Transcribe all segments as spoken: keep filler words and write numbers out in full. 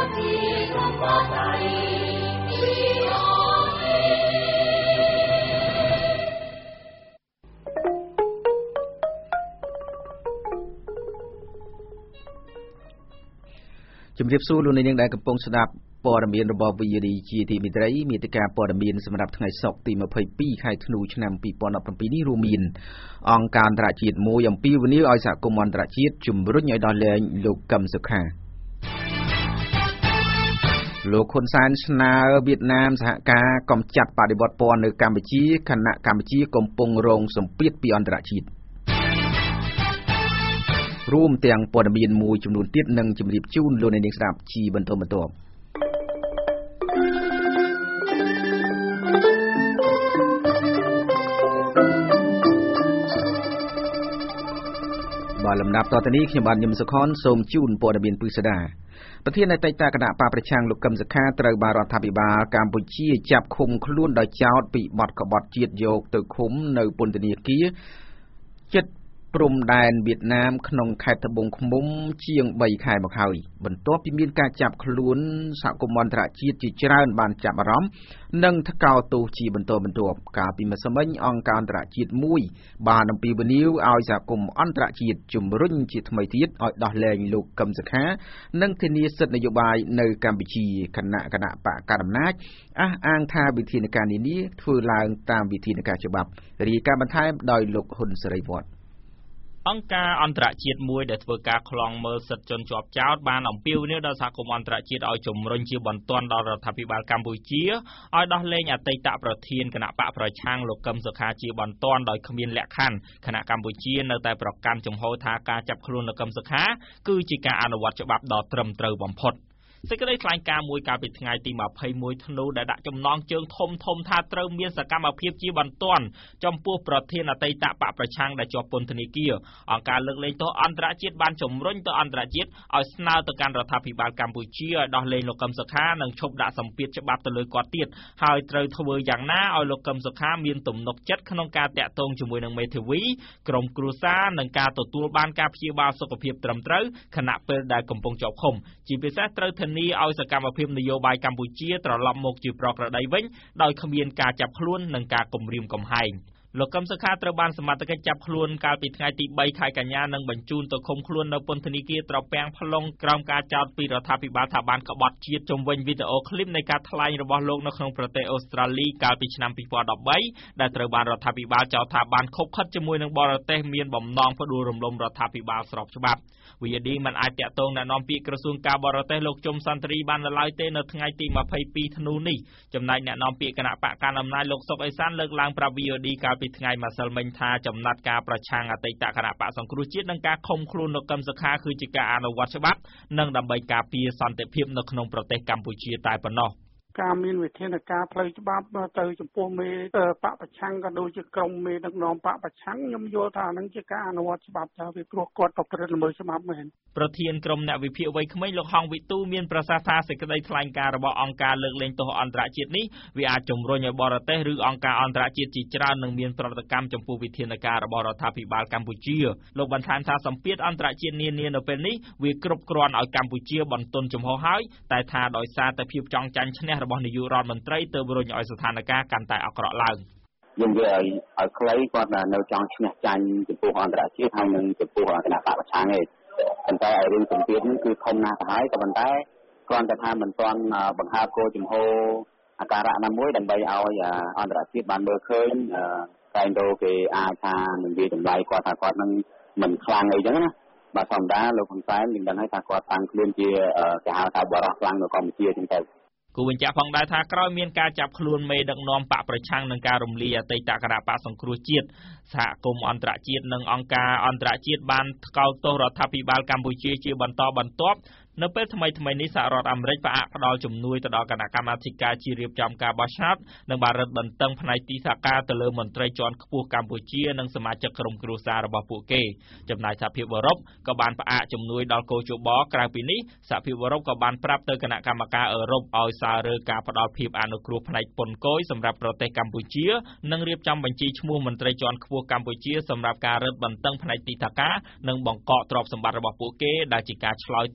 ជំរាបសួរលោកនាងដែលកំពុងស្ដាប់ព័ត៌មានរបស់ វី អូ ឌី ជាទីមេត្រីមេតិការព័ត៌មានសម្រាប់ថ្ងៃសុក្រទីម្ភៃពីរខែធ្នូឆ្នាំពីរពាន់ដប់ប្រាំពីរនេះរួមមានអង្គការអន្តរជាតិមួយអំពាវនាវឲ្យសហគមន៍អន្តរជាតិជំរុញឲ្យដោះលែងលោកកឹមសុខាលោកហ៊ុនសែនស្នើវៀតណាមសហការកំចាត់បដិវត្តពណ៌នៅកម្ពុជាខណៈកម្ពុជាកំពុងរងសម្ពាធពីអន្តរជាតិរួមទាំងព័ត៌មានមួយចំនួនទៀតនឹងជម្រាបជូនលោកអ្នកនាងស្ដាប់ជាបន្តបន្ទាប់បាទលំដាប់តទៅនេះខ្ញុំបាទញឹមសុខនសូមជូនព័ត៌មានពិស្ដាប្រធានអតីតគណៈបកប្រឆាំងលោកកឹមសុខាត្រូវបានរដ្ឋាភិបាលកម្ពុជាចាប់ឃុំខ្លួនដោយចោទពីបទក្បត់ជាតិយកទៅឃុំនៅពន្ធនាគារចិត្តព្រំដែនវៀតណាមក្នុងខេត្តត្បូងឃ្មុំជាងបីខែមកហើយបន្ទាប់ពីមានការចាប់ខ្លួនសហគមន៍អន្តរជាតិជាច្រើនបានចាប់អារម្មណ៍និងថ្កោលទោសជាបន្តបន្ទាប់កាលពីម្សិលមិញអង្គការអន្តរជាតិមួយបានអំពាវនាវឲ្យសហគមន៍អន្តរជាតិជំរុញជាថ្មីទៀតឲ្យដោះលែងលោកកឹមសុខានិងធានាសិទ្ធិនយោបាយនៅកម្ពុជាគណៈគណៈបកកណ្ដាលអំណាចអះអាងថាវិធានការនានាធ្វើឡើងតាមវិធានការច្បាប់រាយការណ៍បន្ថែមដោយលោកហ៊ុនសេរីវត្តអង្គការអន្តរជាតិមួយដែលធ្វើការខ្លងមើលសិទ្ធិជនជាប់ចោទបានអំពាវនាវដល់សហគមន៍អន្តរជាតិឲ្យជំរុញជាបន្ទាន់ដល់រដ្ឋាភិបាលកម្ពុជាឲ្យដោះលែងអតីតប្រធានគណៈបកប្រឆាំងលោកកឹមសុខាជាបន្ទាន់ដោយគ្មានលក្ខខណ្ឌគណៈកម្ពុជានៅតែប្រកាន់ជំហរថាការចាប់ខ្លួនលោកកឹមសុខាគឺជាការអនុវត្តច្បាប់ដ៏ត្រឹមត្រូវបំផុតសេចក្តីថ្លែងការណ៍មួយកាលពីថ្ងៃទីម្ភៃមួយធ្នូដែលដាក់ចំណងជើងធំធំថាត្រូវមានសកម្មភាពជាបន្ទាន់ចំពោះប្រធានអតីតបកប្រឆាំងដែលជាប់ពន្ធនាគារអង្គការលើកលែងទោសអន្តរជាតិបានជំរុញទៅអន្តរជាតិឲ្យស្នើទៅកាន់រដ្ឋាភិបាលកម្ពុជាឲ្យដោះលែងលោកកឹមសុខានិងឈប់ដាក់សម្ពាធច្បាប់ទៅលើគាត់ទៀតហើយត្រូវធ្វើយ៉ាងណាឲ្យលោកកឹមសុខាមានទំនុកចិត្តក្នុងការតាក់ទងជាមួយនឹងមេធាវីក្រុមគ្រួសារនិងការទទួលបានការព្យាបាលសុខភាពត្រឹមត្រូវខណៈពេលដែលកំពុងជាប់ឃុំជាពិសេសត្រូវធានាឲ្យសកម្មភាពនយោបាយកម្ពុជាត្រឡប់មកជាប្រក្រតីវិញដោយគ្មានការចាប់ខ្លួននិងការគំរាមកំហែងលោកកឹមសុខាត្រូវបានសមត្ថកិច្ចចាប់ខ្លួនកាលពីថ្ងៃទីបីខែកញ្ញានិងបញ្ជូនទៅឃុំខ្លួននៅពន្ធនាគារត្រពាំង plong ក្រោមការចោទពីរដ្ឋាភិបាលថាបានក្បត់ជាតិជុំវិញវីដេអូឃ្លីបនៃការថ្លែងរបស់លោកនៅក្នុងប្រទេសអូស្ត្រាលីកាលពីឆ្នាំពីរពាន់ដប់បីដែលត្រូវបានរដ្ឋាភិបាលចោទថាបានខុបខិតជាមួយនឹងបរទេសមានបំណងផ្ដួលរំលំរដ្ឋាភិបាលស្របច្បាប់ វី អូ ឌី មិនអាចតាក់ទងណែនាំពាក្យក្រសួងការបរទេសលោកជុំសន្ទ្រីបាននៅឡើយទេនៅថ្ងៃទីម្ភៃពីរធ្នូនេះចំណែកណែនាំពាក្យគណៈបកកណ្ដាលអំណាចលោកសុកអេសានលើកឡើងប្រាប់ វី អូ ឌី កាលពីថ្ងៃម្សិលមិញថាចំណាត់ការប្រឆាំងអតីតគណៈបកសង្គ្រោះជាតិនិងការឃុំខ្លួនលោកកឹមសុខាគឺជាការអនុវត្តច្បាប់និងដើម្បីការពារសន្តិភាពនៅក្នុងប្រទេសកម្ពុជាតែប៉ុណ្ណោះការមានវិធានការផ្លូវច្បាប់ទៅចំពោះមេបកប្រឆាំងក៏ដូចជាក្រុមមេដឹកនាំបកប្រឆាំងខ្ញុំយល់ថាហ្នឹងជាការអនុវត្តច្បាប់ថាវាព្រោះគាត់ប្រព្រឹត្តល្មើសច្បាប់មែនប្រធានក្រុមអ្នកវិភាគវ័យក្មេងលោកហងវិទូមានប្រសាសន៍ថាសេចក្តីថ្លែងការណ៍របស់អង្គការលើកលែងទោសអន្តរជាតិនេះវាអាចជំរុញឲ្យបរទេសឬអង្គការអន្តរជាតិជាច្រើននឹងមានប្រតិកម្មចំពោះវិធានការរបស់រដ្ឋាភិបាលកម្ពុជាលោកបន្ថែមថាសម្ពាធអន្តរជាតិនានានៅពេលនេះវាគ្រប់គ្រាន់ឲ្យកម្ពុជាបន្ទន់ជំហរហើយតែថាដោយសារតែភាពចង់ចាញ់ឈ្នះរបស់នាយករដ្ឋមន្ត្រីទើបរុញឲ្យស្ថានភាពកាន់តែអាក្រក់ឡើងយើងនិយាយឲ្យខ្លីគាត់នៅចង់ឈ្នះចាញ់ចំពោះអន្តរជាតិហើយនឹងចំពោះគណៈបកប្រឆាំងឯងប៉ុន្តែឲ្យរឿងសម្ពាធនេះគឺធំណាស់ទៅហើយក៏ប៉ុន្តែគ្រាន់តែថាមិនទាន់បង្ហើបគោលជំហរអាការៈណាមួយដើម្បីឲ្យអន្តរជាតិបានមើលឃើញតែទៅគេអាចថានឹងនិយាយតម្លៃគាត់ថាគាត់នឹងមិនខ្លាំងអីចឹងណាបាទធម្មតាលោកហ៊ុនសែនយើងដឹងហើយថាគាត់តាំងខ្លួនជាគេហៅថាបរិសុទ្ធខ្លាំងនៅកម្ពុជាចឹងទៅគូបញ្ជាក់ផងដែរថាក្រោយមានការចាប់ខ្លួនមេដឹកនាំបកប្រឆាំងនឹងការរំលាយអតីតគណៈបកសង្គ្រោះជាតិសហគមន៍អន្តរជាតិនិងអង្គការអន្តរជាតិបានថ្កោលទោសរដ្ឋាភិបាលកម្ពុជាជាបន្តបន្ទាប់នៅពេលថ្មីថ្មីនេះសហរដ្ឋអាមេរិកផ្អាកផ្ដល់ជំនួយទៅដល់គណៈកម្មាធិការជារៀបចំការបោះឆ្នោតនិងបានរឹតបន្តឹងផ្នែកទីថាការទៅលើមន្ត្រីជាន់ខ្ពស់កម្ពុជានិងសមាជិកក្រុមគ្រួសាររបស់ពួកគេចំណែកសហភាពអឺរ៉ុបក៏បានផ្អាកជំនួយដល់កោជបក្រៅពីនេះសហភាពអឺរ៉ុបក៏បានប្រាប់ទៅគណៈកម្មការអឺរ៉ុបឲ្យសាររើការផ្ដល់ភាពអនុគ្រោះផ្នែកពន្ធគយសម្រាប់ប្រទេសកម្ពុជានិងរៀបចំបញ្ជីឈ្មោះមន្ត្រីជាន់ខ្ពស់កម្ពុជាសម្រាប់ការរឹតបន្តឹងផ្នែកទីថាការនិងបង្កកទ្រព្យសម្បត្តិរបស់ពួកគេដែលជាការឆ្លើយតបទៅនឹង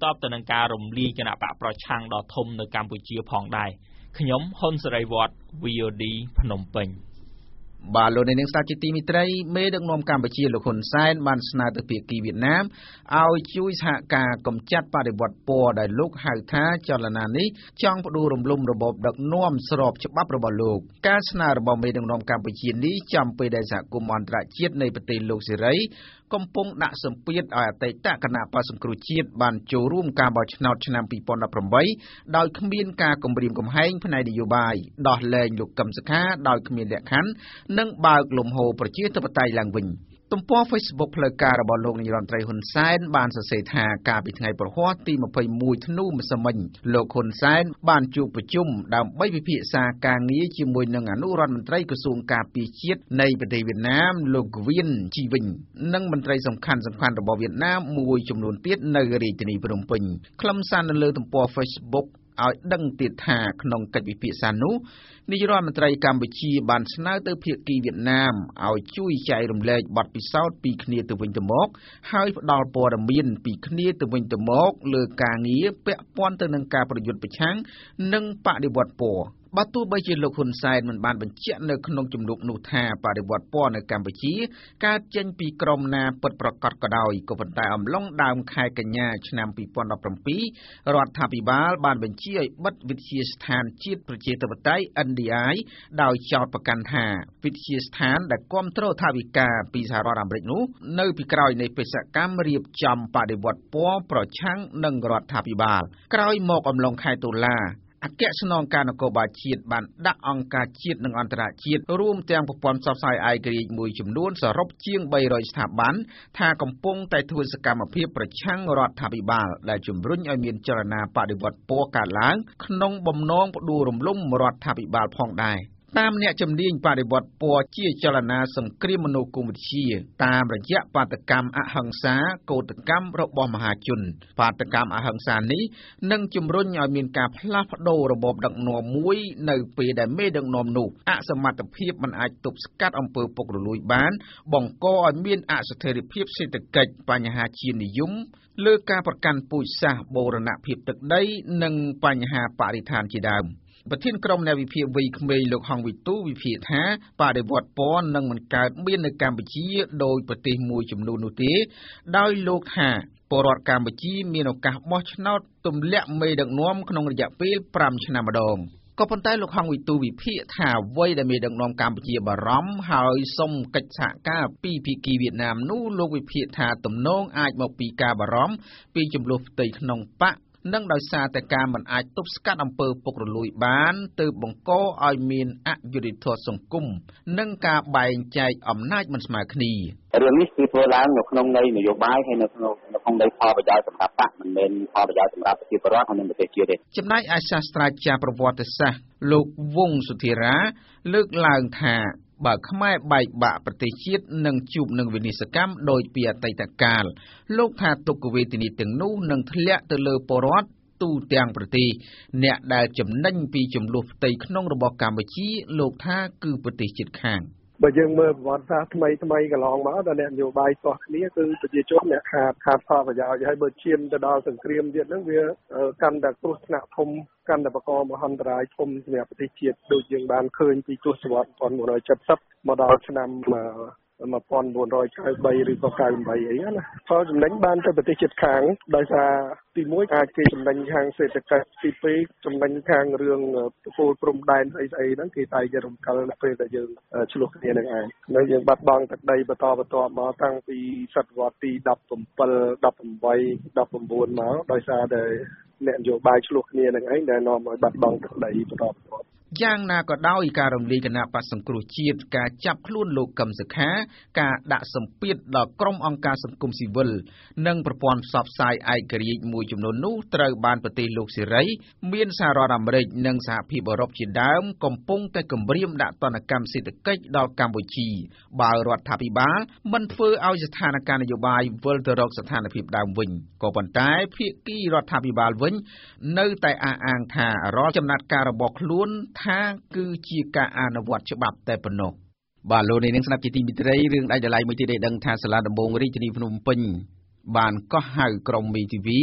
ការរំលាយគណៈបកប្រឆាំងដ៏ធំនៅកម្ពុជាផងដែរខ្ញុំហ៊ុនសេរីវត្ត V O D ភ្នំពេញបាទលោកនាងស្ដាប់ជាទីមេត្រីមេដឹកនាំកម្ពុជាលោកហ៊ុនសែនបានស្នើទៅភាគីវៀតណាមឲ្យជួយសហការកម្ចាត់បដិវត្តពណ៌ដែលលោកហៅថាចលនានេះចង់ផ្ដួលរំលំរបបដឹកនាំស្របច្បាប់របស់លោកការស្នើរបស់មេដឹកនាំកម្ពុជានេះចំពេលដែលសហគមន៍អន្តរជាតិនៃប្រទេសលោកសេរីកំពុងដាក់សម្ពាធឲ្យអតីតគណៈបក្សសង្គ្រោះជាតិបានចូលរួមការបោះឆ្នោតឆ្នាំពីរពាន់ដប់ប្រាំបីដោយគ្មានការគំរាមកំហែងផ្នែកនយោបាយដោះលែងលោកកឹមសុខាដោយគ្មានលក្ខខណ្ឌនិងបើកលំហូរប្រជាធិបតេយ្យឡើងវិញទំព័រ Facebook ផ្លូវការរបស់លោកនាយរដ្ឋមន្ត្រីហ៊ុនសែនបានសរសេរថាកាលពីថ្ងៃប្រហ័សទីម្ភៃមួយធ្នូម្សិលមិញលោកហ៊ុនសែនបានជួបប្រជុំដើម្បីពិភាក្សាការងារជាមួយនឹងអនុរដ្ឋមន្ត្រីក្រសួងការពារជាតិនៃប្រទេសវៀតណាមលោកវៀនជីវិញនិងមន្ត្រីសំខាន់ៗរបស់វៀតណាមមួយចំនួនទៀតនៅរាជធានីភ្នំពេញខ្លឹមសារនៅលើទំព័រ Facebook ឲ្យដឹងទៀតថាក្នុងកិច្ចពិភាក្សានោះនាយរដ្ឋមន្ត្រីកម្ពុជាបានស្នើទៅភាគីវៀតណាមឲ្យជួយចែករំលែកបទពិសោធន៍ពីគ្នាទៅវិញទៅមកហើយផ្ដល់ព័ត៌មានពីគ្នាទៅវិញទៅមកលើការងារពាក់ព័ន្ធទៅនឹងការប្រយុទ្ធប្រឆាំងនិងបដិវត្តពណ៌បើទោះបីជាលោកហ៊ុនសែនមិនបានបញ្ជាក់នៅក្នុងជំនួបនោះថាបដិវត្តពណ៌នៅកម្ពុជាកើតចេញពីក្រុមណាពិតប្រាកដក៏ដោយក៏ប៉ុន្តែអំឡុងដើមខែកញ្ញាឆ្នាំពីរពាន់ដប់ប្រាំពីររដ្ឋាភិបាលបានបញ្ជាឲ្យបិទវិទ្យាស្ថានជាតិប្រជាធិបតេយ្យ N D I ដោយចោទប្រកាន់ថាវិទ្យាស្ថានដែលគាំទ្រថវិកាពីសហរដ្ឋអាមេរិកនោះនៅពីក្រោយនៃបេសកកម្មរៀបចំបដិវត្តពណ៌ប្រឆាំងនឹងរដ្ឋាភិបាលក្រោយមកអំឡុងខែតុលាអគ្គស្នងការនគរបាលជាតិបានដាក់អង្គការជាតិនិងអន្តរជាតិរួមទាំងប្រព័ន្ធផ្សព្វផ្សាយឯករាជ្យមួយចំនួនសរុបជាងបីរយស្ថាប័នថាកំពុងតែធ្វើសកម្មភាពប្រឆាំងរដ្ឋាភិបាលដែលជំរុញឲ្យមានចលនាបដិវត្តពណ៌កើតឡើងក្នុងបំណងផ្ដួលរំលំរដ្ឋាភិបាលផងដែរតាមអ្នកជំនាញបដិវត្តពណ៌ជាចលនាសង្គ្រាមមនោគមវិជ្ជាតាមរយៈបាតកម្មអហិង្សាកោតកម្មរបស់មហាជនបាតកម្មអហិង្សានេះនឹងជំរុញឲ្យមានការផ្លាស់ប្ដូររបបដឹកនាំមួយនៅពេលដែលមេដឹកនាំនោះអសមត្ថភាពមិនអាចទប់ស្កាត់អំពើពុករលួយបានបង្កឲ្យមានអស្ថិរភាពសេដ្ឋកិច្ចបញ្ហាជាតិនិយមលើការប្រកាន់ពូជសាសន៍បូរណភាពទឹកដីនិងបញ្ហាបរិស្ថានជាដើមប្រធានក្រុមអ្នកវិភាគវ័យក្មេងលោកហងវិទូវិភាគថាបដិវត្តពណ៌នឹងមិនកើតមាននៅកម្ពុជាដោយប្រទេសមួយចំនួននោះទេដោយលោកថាពលរដ្ឋកម្ពុជាមានឱកាសបោះឆ្នោតទម្លាក់មេដឹកនាំក្នុងរយៈពេលប្រាំឆ្នាំម្ដងក៏ប៉ុន្តែលោកហងវិទូវិភាគថាអ្វីដែលមេដឹកនាំកម្ពុជាបារម្ភហើយសុំកិច្ចសហការពីភាគីវៀតណាមនោះលោកវិភាគថាទំនងអាចមកពីការបារម្ភពីចំនួនផ្ទៃក្នុងបកនិងដោយសារតែការមិនអាចទប់ស្កាត់អំពើពុករលួយបានទើបបង្កឲ្យមានអយុត្តិធម៌សង្គមនិងការបែងចែកអំណាចមិនស្មើគ្នារឿងនេះគឺធ្វើឡើងនៅក្នុងន័យនយោបាយហើយនៅក្នុងនៅក្នុងន័យផលប្រយោជន៍សម្រាប់បកមិនមែនផលប្រយោជន៍សម្រាប់ប្រជាពលរដ្ឋហើយនិងប្រទេសជាតិទេចំណែកឯសាស្ត្រាចារ្យប្រវត្តិសាស្ត្រលោកវង្សសុធិរាលើកឡើងថាបើខ្មែរបែកបាក់ប្រទេសជាតិនឹងជួបនឹងវិនិស្សកម្មដោយពីអតីតកាលលោកថាទុក្ខវេទនាទាំងនោះនឹងធ្លាក់ទៅលើពលរដ្ឋទូទាំងប្រទេសអ្នកដែលចំណេញពីចំនួនផ្ទៃក្នុងរបស់កម្ពុជាលោកថាគឺប្រទេសជិតខាងបើយើងមើលប្រវត្តិសាស្ត្រថ្មីថ្មីកន្លងមកដល់អ្នកនយោបាយស្ទាស់គ្នាគឺប្រជាជនអ្នកខាតខាតផលប្រយោជន៍ហើយបើឈានទៅដល់សង្គ្រាមទៀតហ្នឹងវាកាន់តែគ្រោះថ្នាក់ធំកាន់តែបង្កមហន្តរាយធំសម្រាប់ប្រទេសជាតិដូចយើងបានឃើញពីទសវត្សរ៍một nghìn chín trăm七mươiមកដល់ឆ្នាំmột nghìn chín trăm chín mươi baឬក៏chín mươi八អីណាផលចំណេញបានទៅប្រទេសជិតខាងដោយសារទីមួយអាចគេចំណេញខាងសេដ្ឋកិច្ចទីពីរចំណេញខាងរឿងពលព្រំដែនស្អីស្អីហ្នឹងគេតែជារំកិលពេលដែលយើងឆ្លោះគ្នានឹងឯងនៅយើងបាត់បង់ទឹកដីបន្តបន្តមកតាំងពីសតវត្សទីដប់ប្រាំbảy ដប់ប្រាំ8 ដប់ប្រាំ9មកដោយសារតែអ្នកនយោបាយឆ្លោះគ្នានឹងឯងដែលនាំឲ្យបាត់បង់ទឹកដីបន្តបន្តយ៉ាងណាក៏ដោយការរំលាយគណៈបក្សសង្គ្រោះជាតិការចាប់ខ្លួនលោកកឹមសុខាការដាក់សម្ពាធដល់ក្រុមអង្គការសង្គមស៊ីវិលនិងប្រព័ន្ធផ្សព្វផ្សាយឯករាជ្យមួយចំនួននោះត្រូវបានប្រទេសលោកសេរីមានសហរដ្ឋអាមេរិកនិងសហភាពអឺរ៉ុបជាដើមកំពុងតែគំរាមដាក់ទណ្ឌកម្មសេដ្ឋកិច្ចដល់កម្ពុជាបើរដ្ឋាភិបាលមិនធ្វើឲ្យស្ថានភាពនយោបាយវិលទៅរកស្ថានភាពដើមវិញក៏ប៉ុន្តែភាគីរដ្ឋាភិបាលវិញនៅតែអះអាងថារាល់ចំណាត់ការរបស់ខ្លួនថាគឺជាការអនុវត្តច្បាប់តែប៉ុណ្ណោះបាទលោកនាងស្ដាប់ជាទីមេត្រីរឿងដាច់ដライមួយទៀតឲ្យដឹងថាសាលាដំបងរាជធានីភ្នំពេញបានកោះហៅក្រុមមេធាវី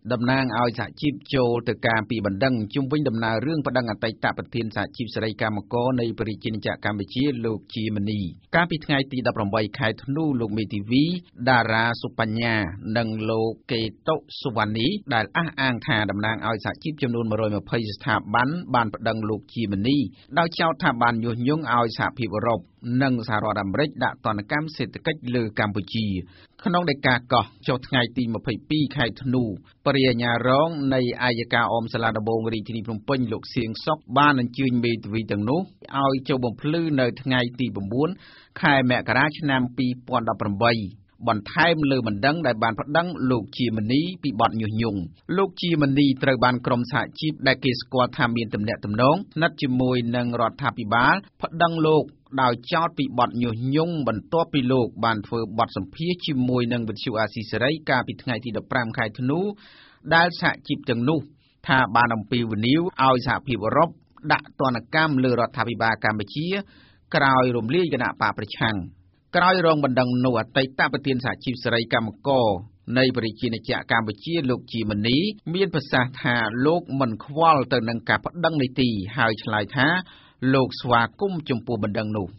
តំណាងឲ្យសហជីពចូលទៅការពីបណ្ដឹងជុំវិញដំណើររឿងបណ្ដឹងអតីតប្រធានសហជីពសេរីកម្មករនៃបរិយានិច្ចកម្ពុជាលោកជាមនីកាលពីថ្ងៃទីដប់ប្រាំបីខែធ្នូលោកមេធាវីតារាសុបញ្ញានិងលោកកេតុសុវណ្ណីដែលអះអាងថាតំណាងឲ្យសហជីពចំនួនមួយរយម្ភៃស្ថាប័នបានបណ្ដឹងលោកជាមនីដោយចោទថាបានញុះញង់ឲ្យសហភាពអឺរ៉ុបនិងសហរដ្ឋអាមេរិកដាក់ទណ្ឌកម្មសេដ្ឋកិច្ចលើកម្ពុជាក្នុងដីកាកោះចុះថ្ងៃទីម្ភៃពីរខែធ្នូបរិយាញ្ញារងនៃអាយកាអមសាលាដំបងរាជធានីភ្នំពេញលោកសៀងសុកបានអញ្ជើញមេធាវីទាំងនោះឲ្យចូលបំភ្លឺនៅថ្ងៃទី៩ខែមករាឆ្នាំពីរពាន់ដប់ប្រាំបីបន្ថែមលើបណ្ដឹងដែលបានប្តឹងលោកជាមនីពីបទញុះញង់លោកជាមនីត្រូវបានក្រុមសហជីពដែលគេស្គាល់ថាមានទំនាក់ទំនងស្និទ្ធជាមួយនឹងរដ្ឋាភិបាលប្តឹងលោកដោយចោទពីបទញុះញង់បន្ទាប់ពីលោកបានធ្វើបទសម្ភាសន៍ជាមួយនឹងវិទ្យុអាស៊ីសេរីកាលពីថ្ងៃទីដប់ប្រាំខែធ្នូដែលសហជីពទាំងនោះថាបានអំពាវនាវឲ្យសហភាពអឺរ៉ុបដាក់ទណ្ឌកម្មលើរដ្ឋាភិបាលកម្ពុជាក្រោយរំលាយគណៈបកប្រឆាំងក្រោយរងបណ្ដឹងនោះអតីតប្រធានសហជីពសេរីកម្មករនៃបរិយានិច្ចកម្ពុជាលោកជាមនីមានប្រសាសន៍ថាលោកមិនខ្វល់ទៅនឹងការប្តឹងនេះទេហើយឆ្លើយថាលោកស្វាគមន៍ចំពោះបណ្ដឹងនោះ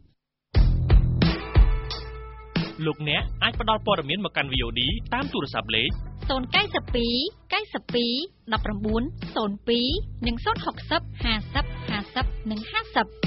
លោកអ្នកអាចផ្ដល់ព័ត៌មានមកកាន់ វី អូ ឌី តាមទូរស័ព្ទលេខศูนย์ เก้า สอง เก้า สอง หนึ่ง เก้า ศูนย์ ศูนย์ ពីរ និង ศูนย์ หก ศูนย์ ห้า ศูนย์ ห้า ศูนย์ និង ห้า ศูนย์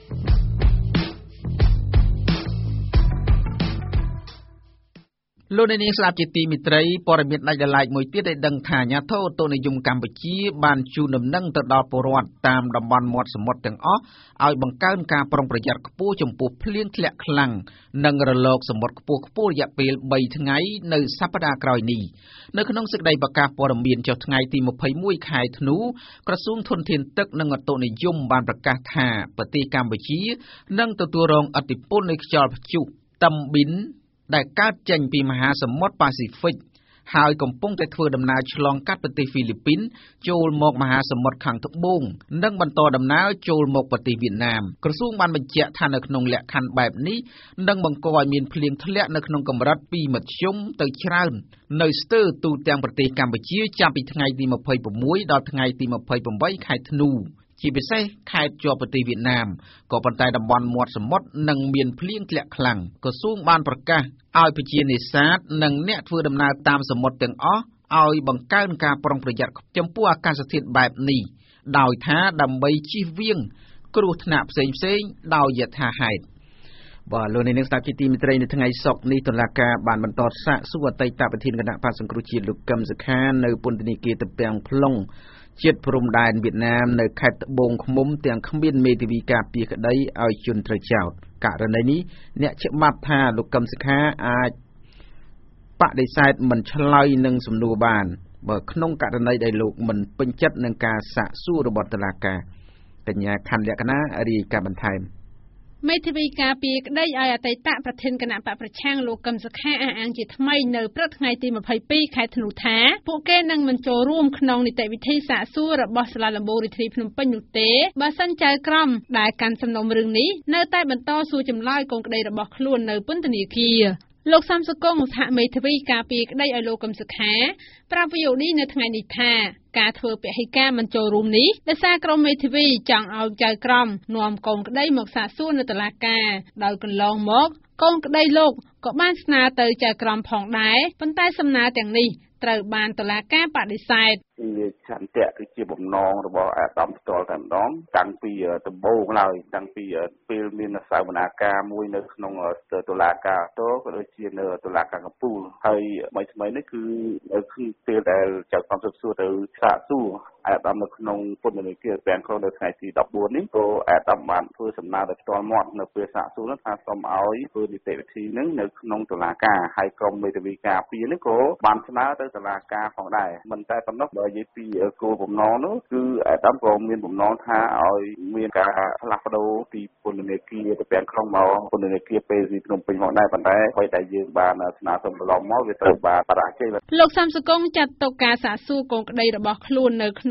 លោកនាងស្ដាប់ជាទីមេត្រីព័ត៌មានដាច់ដライមួយទៀតឲ្យដឹងថាអាជ្ញាធរទូតនិយមកម្ពុជាបានជូនដំណឹងទៅដល់ពលរដ្ឋតាមតំបន់មាត់សមុទ្រទាំងអស់ឲ្យបង្កើនការប្រុងប្រយ័ត្នខ្ពស់ចំពោះភ្លៀងធ្លាក់ខ្លាំងនិងរលកសមុទ្រខ្ពស់ខ្ពស់រយៈពេលបីថ្ងៃនៅសប្តាហ៍ក្រោយនេះនៅក្នុងសេចក្តីប្រកាសព័ត៌មានចុះថ្ងៃទីម្ភៃមួយខែធ្នូក្រសួងធនធានទឹកនិងឧតុនិយមបានប្រកាសថាប្រទេសកម្ពុជានឹងទទួលរងឥទ្ធិពលនៃខ្យល់ព្យុះតាំប៊ីនដែលកើតចេញពីមហាសមុទ្រប៉ាស៊ីហ្វិកហើយកំពុងតែធ្វើដំណើរឆ្លងកាត់ប្រទេសហ្វីលីពីនចូលមកមហាសមុទ្រខាងត្បូងនិងបន្តដំណើរចូលមកប្រទេសវៀតណាមក្រសួងបានបញ្ជាក់ថានៅក្នុងលក្ខខណ្ឌបែបនេះនឹងបង្កឲ្យមានភ្លៀងធ្លាក់នៅក្នុងកម្រិតពីមធ្យមទៅច្រើននៅស្ទើរទូទាំងប្រទេសកម្ពុជាចាប់ពីថ្ងៃទីម្ភៃ៦ដល់ថ្ងៃទីម្ភៃ៨ខែធ្នូជាពិសេសខេត្តជាប់ប្រទេសវៀតណាមក៏ប៉ុន្តែតំបន់មាត់សមុទ្រនឹងមានភ្លៀងធ្លាក់ខ្លាំងក្រសួងបានប្រកាសឲ្យប្រជានេសាទនិងអ្នកធ្វើដំណើរតាមសមុទ្រទាំងអស់ឲ្យបង្កើនការប្រុងប្រយ័ត្នចំពោះអាកាសធាតុបែបនេះដោយថាដើម្បីជៀសវាងគ្រោះថ្នាក់ផ្សេងៗដោយយថាហេតុបាទលោកនាងស្ដាប់ជាទីមេត្រីនៅថ្ងៃសុក្រនេះតុលាការបានបន្តសាកសួរអតីតប្រធានគណៈបក្សសង្គ្រោះជាតិលោកកឹមសុខានៅពន្ធនាគារតាពាំង plong ជាតិព្រំដែនវៀតណាមនៅខេត្តត្បូងឃ្មុំទាំងគ្មានមេធាវីការពារក្តីឲ្យជន់ត្រូវចោទករណីនេះអ្នកច្បាប់ថាលោកកឹមសុខាអាចបដិសេធមិនឆ្លើយនឹងសំណួរបានបើក្នុងករណីដែលលោកមិនពេញចិត្តនឹងការសាកសួររបស់តុលាការកញ្ញាខណ្ឌលក្ខណារាយការណ៍បន្ថែមមេធាវីការពារក្តីឲ្យអតីតប្រធានគណៈបកប្រឆាំងលោកកឹមសុខាអះអាងជាថ្មីនៅព្រឹកថ្ងៃទីម្ភៃពីរខែធ្នូថាពួកគេនឹងមិនចូលរួមក្នុងនីតិវិធីសាកសួររបស់សាលាដំបងរាជធានីភ្នំពេញនោះទេបើសិនចៅក្រមដែលកាន់សំណុំរឿងនេះនៅតែបន្តសួរចម្លើយកូនក្តីរបស់ខ្លួននៅពន្ធនាគារលោកសំសុគង្គសហមេធាវីការពារក្តីឲ្យលោកកឹមសុខាប្រាប់ វី អូ ឌី នៅថ្ងៃនេះថាការធ្វើពហិការមិនចូលរួមនេះដោយសារក្រុមមេធាវីចង់ឲ្យចៅក្រមនាំកូនក្តីមកសាកសួរនៅតុលាការដោយកន្លងមកកូនក្តីលោកក៏បានស្នើទៅចៅក្រមផងដែរប៉ុន្តែសំណើទាំងនេះត្រូវបានតុលាការបដិសេធជាឆន្ទៈគឺជាបំណងរបស់អាដាមផ្ទាល់តែម្ដងតាំងពីដំបូងឡើយតាំងពីពេលមានសវនាការមួយនៅក្នុងតុលាការតោក៏ដូចជានៅតុលាការកំពូលហើយថ្មីថ្មីនេះគឺនៅពេលដែលចៅក្រមស៊ើបសួរទៅសាកសួរអាដាមនៅក្នុងពន្ធនាគារពាំងក្រុងនៅថ្ងៃទីដប់បួននេះក៏អាដាមបានធ្វើសំណើដោយផ្ទាល់មាត់នៅពេលសាកសួរនោះថាសូមឲ្យធ្វើនីតិវិធីនឹងនៅក្នុងតុលាការហើយក្រុមមេធាវីការពារនេះក៏បានស្នើទៅតុលាការផងដែរមិនតែប៉ុណ្ណោះបើនិយាយពីគោលបំណងនោះគឺអាដាមក៏មានបំណងថាឲ្យមានការផ្លាស់ប្ដូរពីពន្ធនាគារទៅពាំងក្រុងមកពន្ធនាគារពេលទីភ្នំពេញមកដែរប៉ុន្តែអ្វីដែលយើងបានស្នើសុំកន្លងមកវាត្រូវបានបរាជ័យលោកសំសុគង្គចាត់ទុកការសាកសួរកូនក្តីរបស់ខ្លួននៅក្នុង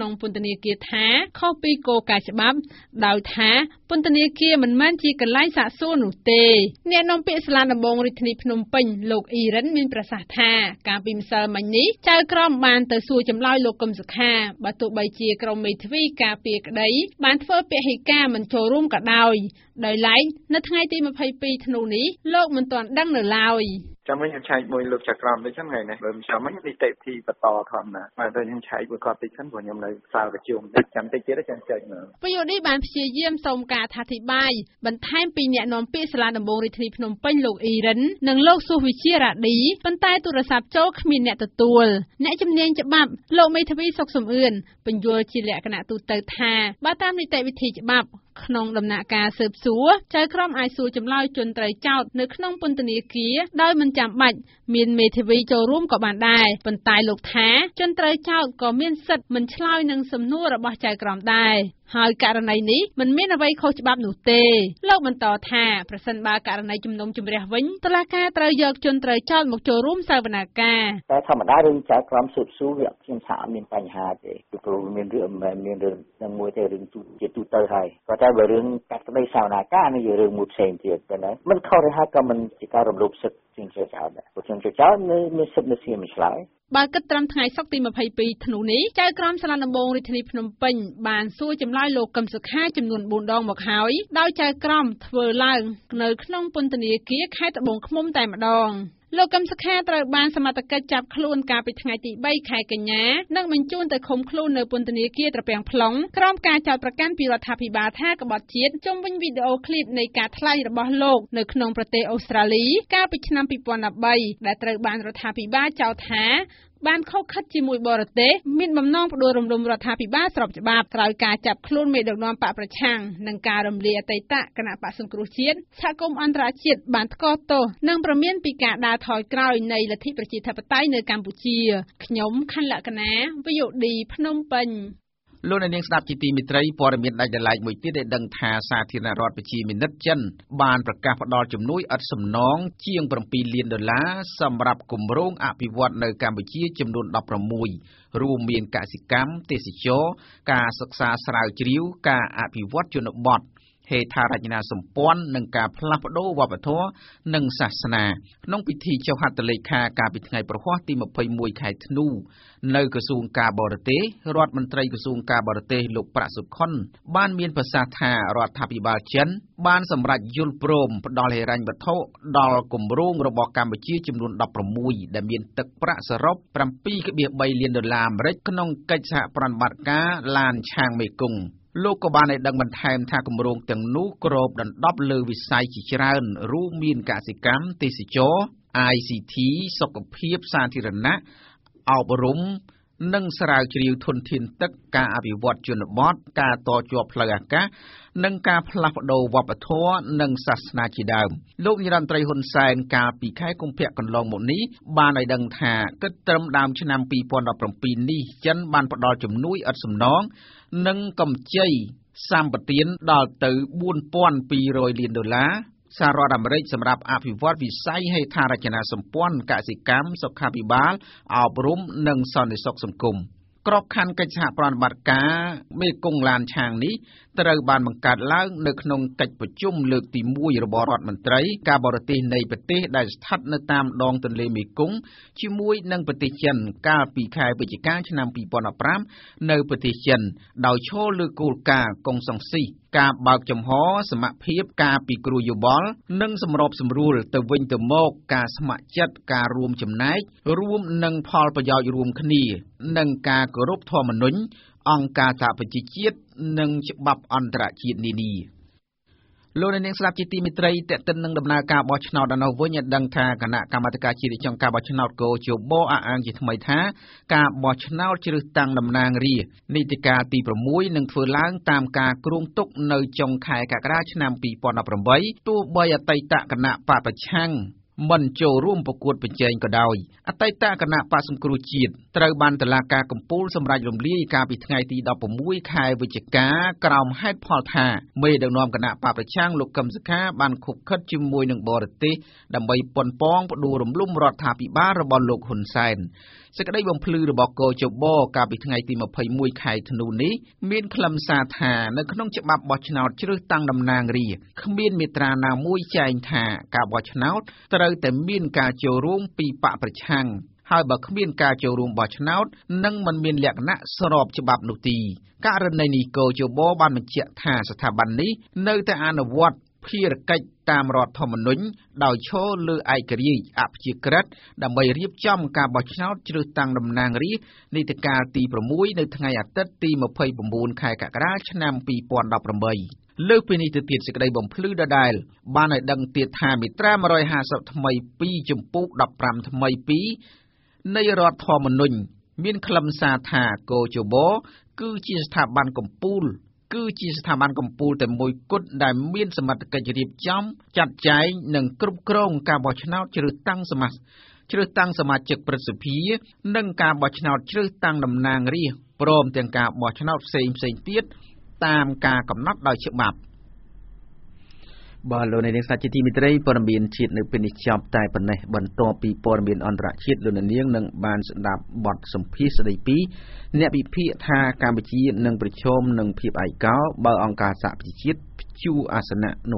ក្នុងពន្ធនាគារថាខុសពីគោលការណ៍ច្បាប់ដោយថាពន្ធនាគារមិនមែនជាកន្លែងសាកសួរនោះទេអ្នកនាំពាក្យសាលាដំបងរាជធានីភ្នំពេញលោកអ៊ីរិនមានប្រសាសន៍ថាកាលពីម្សិលមិញនេះចៅក្រមបានទៅសួរចម្លើយលោកកឹមសុខាបើទោះបីជាក្រុមមេធាវីការពារក្តីបានធ្វើពហិការមិនចូលរួមក៏ដោយដោយឡែកនៅថ្ងៃទីម្ភៃពីរធ្នូនេះលោកមិនទាន់ដឹងនៅឡើយចាំវិញខ្ញុំឆែកមួយលោកចៅក្រមតិចហ្នឹងថ្ងៃនេះបើមិនចាំវិញនីតិវិធីបន្តធម្មតាបាទតែខ្ញុំឆែកមួយគាត់តិចហ្នឹងព្រោះខ្ញុំនៅសាលប្រជុំតិចចាំតិចទៀតចាំចែកមើលប្រយោជន៍នេះបានព្យាយាមសូមការអធិប្បាយបន្ថែមពីអ្នកនាំពាក្យសាលាដំបងរាជធានីភ្នំពេញលោកអ៊ីរិននិងលោកសុវិជារ៉ាឌីប៉ុន្តែទូរស័ព្ទចូលគ្មានអ្នកទទួលអ្នកជំនាញច្បាប់លោកមេធាវីសុកសំអឿនបញ្យល់ជាលក្ខណៈទូទៅថាបើតាមនីតិវិធីច្បាប់ក្នុងដំណាក់កាលស៊ើបសួរចៅក្រមអាចសួរចម្លើយជនត្រូវចោទនៅក្នុងពន្ធនាគារដោយមិនចាំបាច់មានមេធាវីចូលរួមក៏បានដែរប៉ុន្តែលោកថាជនត្រូវចោទក៏មានសិទ្ធិមិនឆ្លើយនឹងសំណួររបស់ចៅក្រមដែរហើយករណីនេះមិនមានអ្វីខុសច្បាប់នោះទេលោកបន្តថាប្រសិនបើករណីជំនុំជម្រះវិញតុលាការត្រូវយកជនត្រូវចោទមកចូលរួមសវនាការតែធម្មតារឿងចៅក្រមស៊ើបសួរវាខ្ញុំថាអត់មានបញ្ហាទេពីព្រោះមានរឿងមិនមានរឿងនឹងមួយទេរឿងទូជាទូទៅហើយក៏តែបើរឿងកាត់ក្តីសវនាការនេះជារឿងមួយផ្សេងទៀតតែណាមិនខុសទេហើយក៏មិនជាការរំលោភសិទ្ធិជាងចៅចោទដែរព្រោះជាងចៅចោទមានសិទ្ធិនៅស្ងៀមឆ្លើយបើគិតត្រឹមថ្ងៃសុក្រទីម្ភៃពីរធ្នូនេះចៅក្រមសាលាដំបងរាជធានីភ្នំពេញបានសួរចម្លើយលោកកឹមសុខាចំនួនបួនដងមកហើយដោយចៅក្រមធ្វើឡើងនៅក្នុងពន្ធនាគារខេត្តត្បូងឃ្មុំតែម្ដងលោកកឹមសុខាត្រូវបានសមត្ថកិច្ចចាប់ខ្លួនកាលពីថ្ងៃទីបីខែកញ្ញានិងបញ្ជូនទៅឃុំខ្លួននៅពន្ធនាគារត្រពាំង plong ក្រោមការចោទប្រកាន់ពីរដ្ឋាភិបាលថាក្បត់ជាតិជុំវិញវីដេអូឃ្លីបនៃការថ្លែងរបស់លោកនៅក្នុងប្រទេសអូស្ត្រាលីកាលពីឆ្នាំពីរពាន់ដប់បីដែលត្រូវបានរដ្ឋាភិបាលចោទថាបានខុសខិតជាមួយបរទេសមានបំណងផ្ដួលរំលំរដ្ឋាភិបាលស្របច្បាប់ក្រោយការចាប់ខ្លួនមេដឹកនាំបកប្រឆាំងនិងការរំលាយអតីតគណៈបក្សសង្គ្រោះជាតិសហគមន៍អន្តរជាតិបានថ្កោលទោសនិងប្រមានពីការដើរថយក្រោយនៃលទ្ធិប្រជាធិបតេយ្យនៅកម្ពុជាខ្ញុំខណ្ឌលក្ខណា វី អូ ឌី ភ្នំពេញលោកអ្នកនាងស្ដាប់ជាទីមេត្រីព័ត៌មានដាច់ដライមួយទៀតได้ដឹងថាសាធារណរដ្ឋប្រជាមានិតចិនបានប្រកាសផ្តល់ជំនួយឥតសំណងជាងប្រាំពីរលានដុល្លារសម្រាប់គម្រោងអភិវឌ្ឍនៅកម្ពុជាចំនួនដប់ប្រាំមួយរួមមានកសិកម្មទេសចរណ៍ការសិក្សាស្រាវជ្រាវការអភិវឌ្ឍជនបទហេដ្ឋារចនាសម្ព័ន្ធនិងការផ្លាស់ប្តូរវប្បធម៌និងសាសនាក្នុងពិធីចុះហត្ថលេខាកាលពីថ្ងៃប្រហ័សទីម្ភៃមួយខែធ្នូនៅក្រសួងការបរទេសរដ្ឋមន្ត្រីក្រសួងការបរទេសលោកប្រាក់សុខុនបានមានប្រសាសន៍ថារដ្ឋាភិបាលចិនបានសម្រេចយល់ព្រមផ្ដល់ហិរញ្ញវត្ថុដល់គម្រោងរបស់កម្ពុជាចំនួនដប់ប្រាំមួយដែលមានទឹកប្រាក់សរុប ប្រាំពីរceláបីលានដុល្លារអាមេរិកក្នុងកិច្ចសហប្រតិបត្តិការឡានឆាងមេគង្គលោកក៏បានឲ្យដឹងបន្ថែមថាគម្រោងទាំងនោះគ្របដណ្ដប់លើវិស័យជាច្រើនរួមមានកសិកម្មទេសចរណ៍ I C T សុខភាពសាធារណៈអប់រំនិងស្រាវជ្រាវធនធានទឹកការអភិវឌ្ឍជនបទការតជាប់ផ្លូវអាកាសនិងការផ្លាស់ប្តូរវប្បធម៌និងសាសនាជាដើមលោកនាយរដ្ឋមន្ត្រីហ៊ុនសែនកាលពីខែកុម្ភៈកន្លងមកនេះបានឲ្យដឹងថាគិតត្រឹមដើមឆ្នាំពីរពាន់ដប់ប្រាំពីរនេះចិនបានផ្ដល់ជំនួយឥតសំណងនិងកម្ចីសម្បទានដល់ទៅបួនពាន់ពីររយលានដុល្លារសហរដ្ឋអាមេរិកសម្រាប់អភិវឌ្ឍវិស័យហេដ្ឋារចនាសម្ព័ន្ធកសិកម្មសុខាភិបាលអប់រំនិងសន្តិសុខសង្គមក្របខ័ណ្ឌកិច្ចសហប្រតិបត្តិការមេគង្គឡានឆាងនេះត្រូវបានបង្កើតឡើងនៅក្នុងកិច្ចប្រជុំលើកទីមួយរបស់រដ្ឋមន្ត្រីការបរទេសនៃប្រទេសដែលស្ថិតនៅតាមដងទន្លេមេគង្គជាមួយនឹងប្រទេសចិនកាលពីខែវិច្ឆិកាឆ្នាំពីរពាន់ដប់ប្រាំនៅប្រទេសចិនដោយឈលលើគោលការណ៍កុងសុងស៊ីការបើកចំហសមភាពការពិគ្រោះយោបល់និងសម្របសម្រួលទៅវិញទៅមកការស្ម័គ្រចិត្តការរួមចំណែករួមនឹងផលប្រយោជន៍រួមគ្នានិងការគោរពធម្មនុញ្ញអង្គការសហប្រជាជាតិនិងច្បាប់អន្តរជាតិនានាលោកនាងស្ដាប់ជាទីមេត្រីតេតិននឹងដំណើរការបោះឆ្នោតដល់នោះវិញឲ្យដឹងថាគណៈកម្មាធិការជាតិរៀបចំការបោះឆ្នោតកោជបអះអាងជាថ្មីថាការបោះឆ្នោតជ្រើសតាំងតំណាងរាស្ត្រនីតិកាលទីប្រាំមួយនឹងធ្វើឡើងតាមការគ្រោងទុកនៅចុងខែកក្កដាឆ្នាំពីរពាន់ដប់ប្រាំបីទោះបីអតីតគណៈបកប្រឆាំងមិនចូលរួមប្រកួតប្រជែងក៏ដោយអតីតគណៈបក្សសង្គ្រោះជាតិត្រូវបានតុលាការកំពូលសម្រេចរំលាយកាលពីថ្ងៃទីដប់ប្រាំមួយខែវិច្ឆិកាក្រោមហេតុផលថាមេដឹកនាំគណៈបកប្រឆាំងលោកកឹមសុខាបានខុបខិតជាមួយនឹងបរទេសដើម្បីប៉ុនប៉ងផ្ដួលរំលំរដ្ឋាភិបាលរបស់លោកហ៊ុនសែនសេចក្តីបំភ្លឺរបស់កោជបកាលពីថ្ងៃទីម្ភៃមួយខែធ្នូនេះមានខ្លឹមសារថានៅក្នុងច្បាប់បោះឆ្នោតជ្រើសតាំងតំណាងរាស្ត្រគ្មានមាត្រាណាមួយចែងថាការបោះឆ្នោតត្រូវតែមានការចូលរួមពីបកប្រឆាំងហើយបើគ្មានការចូលរួមបោះឆ្នោតនឹងមិនមានលក្ខណៈស្របច្បាប់នោះទេករណីនេះកោជបបានបញ្ជាក់ថាស្ថាប័ននេះនៅតែអនុវត្តភារកិច្ចតាមរដ្ឋធម្មនុញ្ញដោយឈរលើឯករាជ្យអព្យាក្រឹតដើម្បីរៀបចំការបោះឆ្នោតជ្រើសតាំងតំណាងរាស្ត្រនីតិកាលទី6នៅថ្ងៃអាទិត្យទីម្ភៃ៩ខែកក្កដាឆ្នាំពីរពាន់ដប់ប្រាំលើសពីនេះទៅទៀតសេចក្តីបំភ្លឺដដែលបានឲ្យដឹងទៀតថាមាត្រាមួយរយហាសិបថ្មីពីរចំពោះដប់ប្រាំថ្មីពីរនៃរដ្ឋធម្មនុញ្ញមានខ្លឹមសារថាកោជបគឺជាស្ថាប័នកំពូលគឺជាស្ថាប័នកំពូលតែមួយគត់ដែលមានសមត្ថកិច្ចរៀបចំចាត់ចែងនិងគ្រប់គ្រងការបោះឆ្នោតជ្រើសតាំងសមាជិកជ្រើសតាំងសមាជិកព្រឹទ្ធសភានិងការបោះឆ្នោតជ្រើសតាំងតំណាងរាស្ត្រព្រមទាំងការបោះឆ្នោតផ្សេងផ្សេងទៀតតាមការកំណត់ដោយច្បាប់បាទលោកនាងសាជាទីមេត្រីព័ត៌មានជាតិនៅពេលនេះចប់តែប៉ុណ្ណេះបន្ទាប់ពីព័ត៌មានអន្តរជាតិលោកនាងនឹងបានស្ដាប់បទសម្ភាសន៍ស្ដីពីអ្នកវិភាគថាកម្ពុជានឹងប្រឈមនឹងភាពឯកោបើអង្គការសហប្រជាជាតិព្យួរអាសនៈនោះ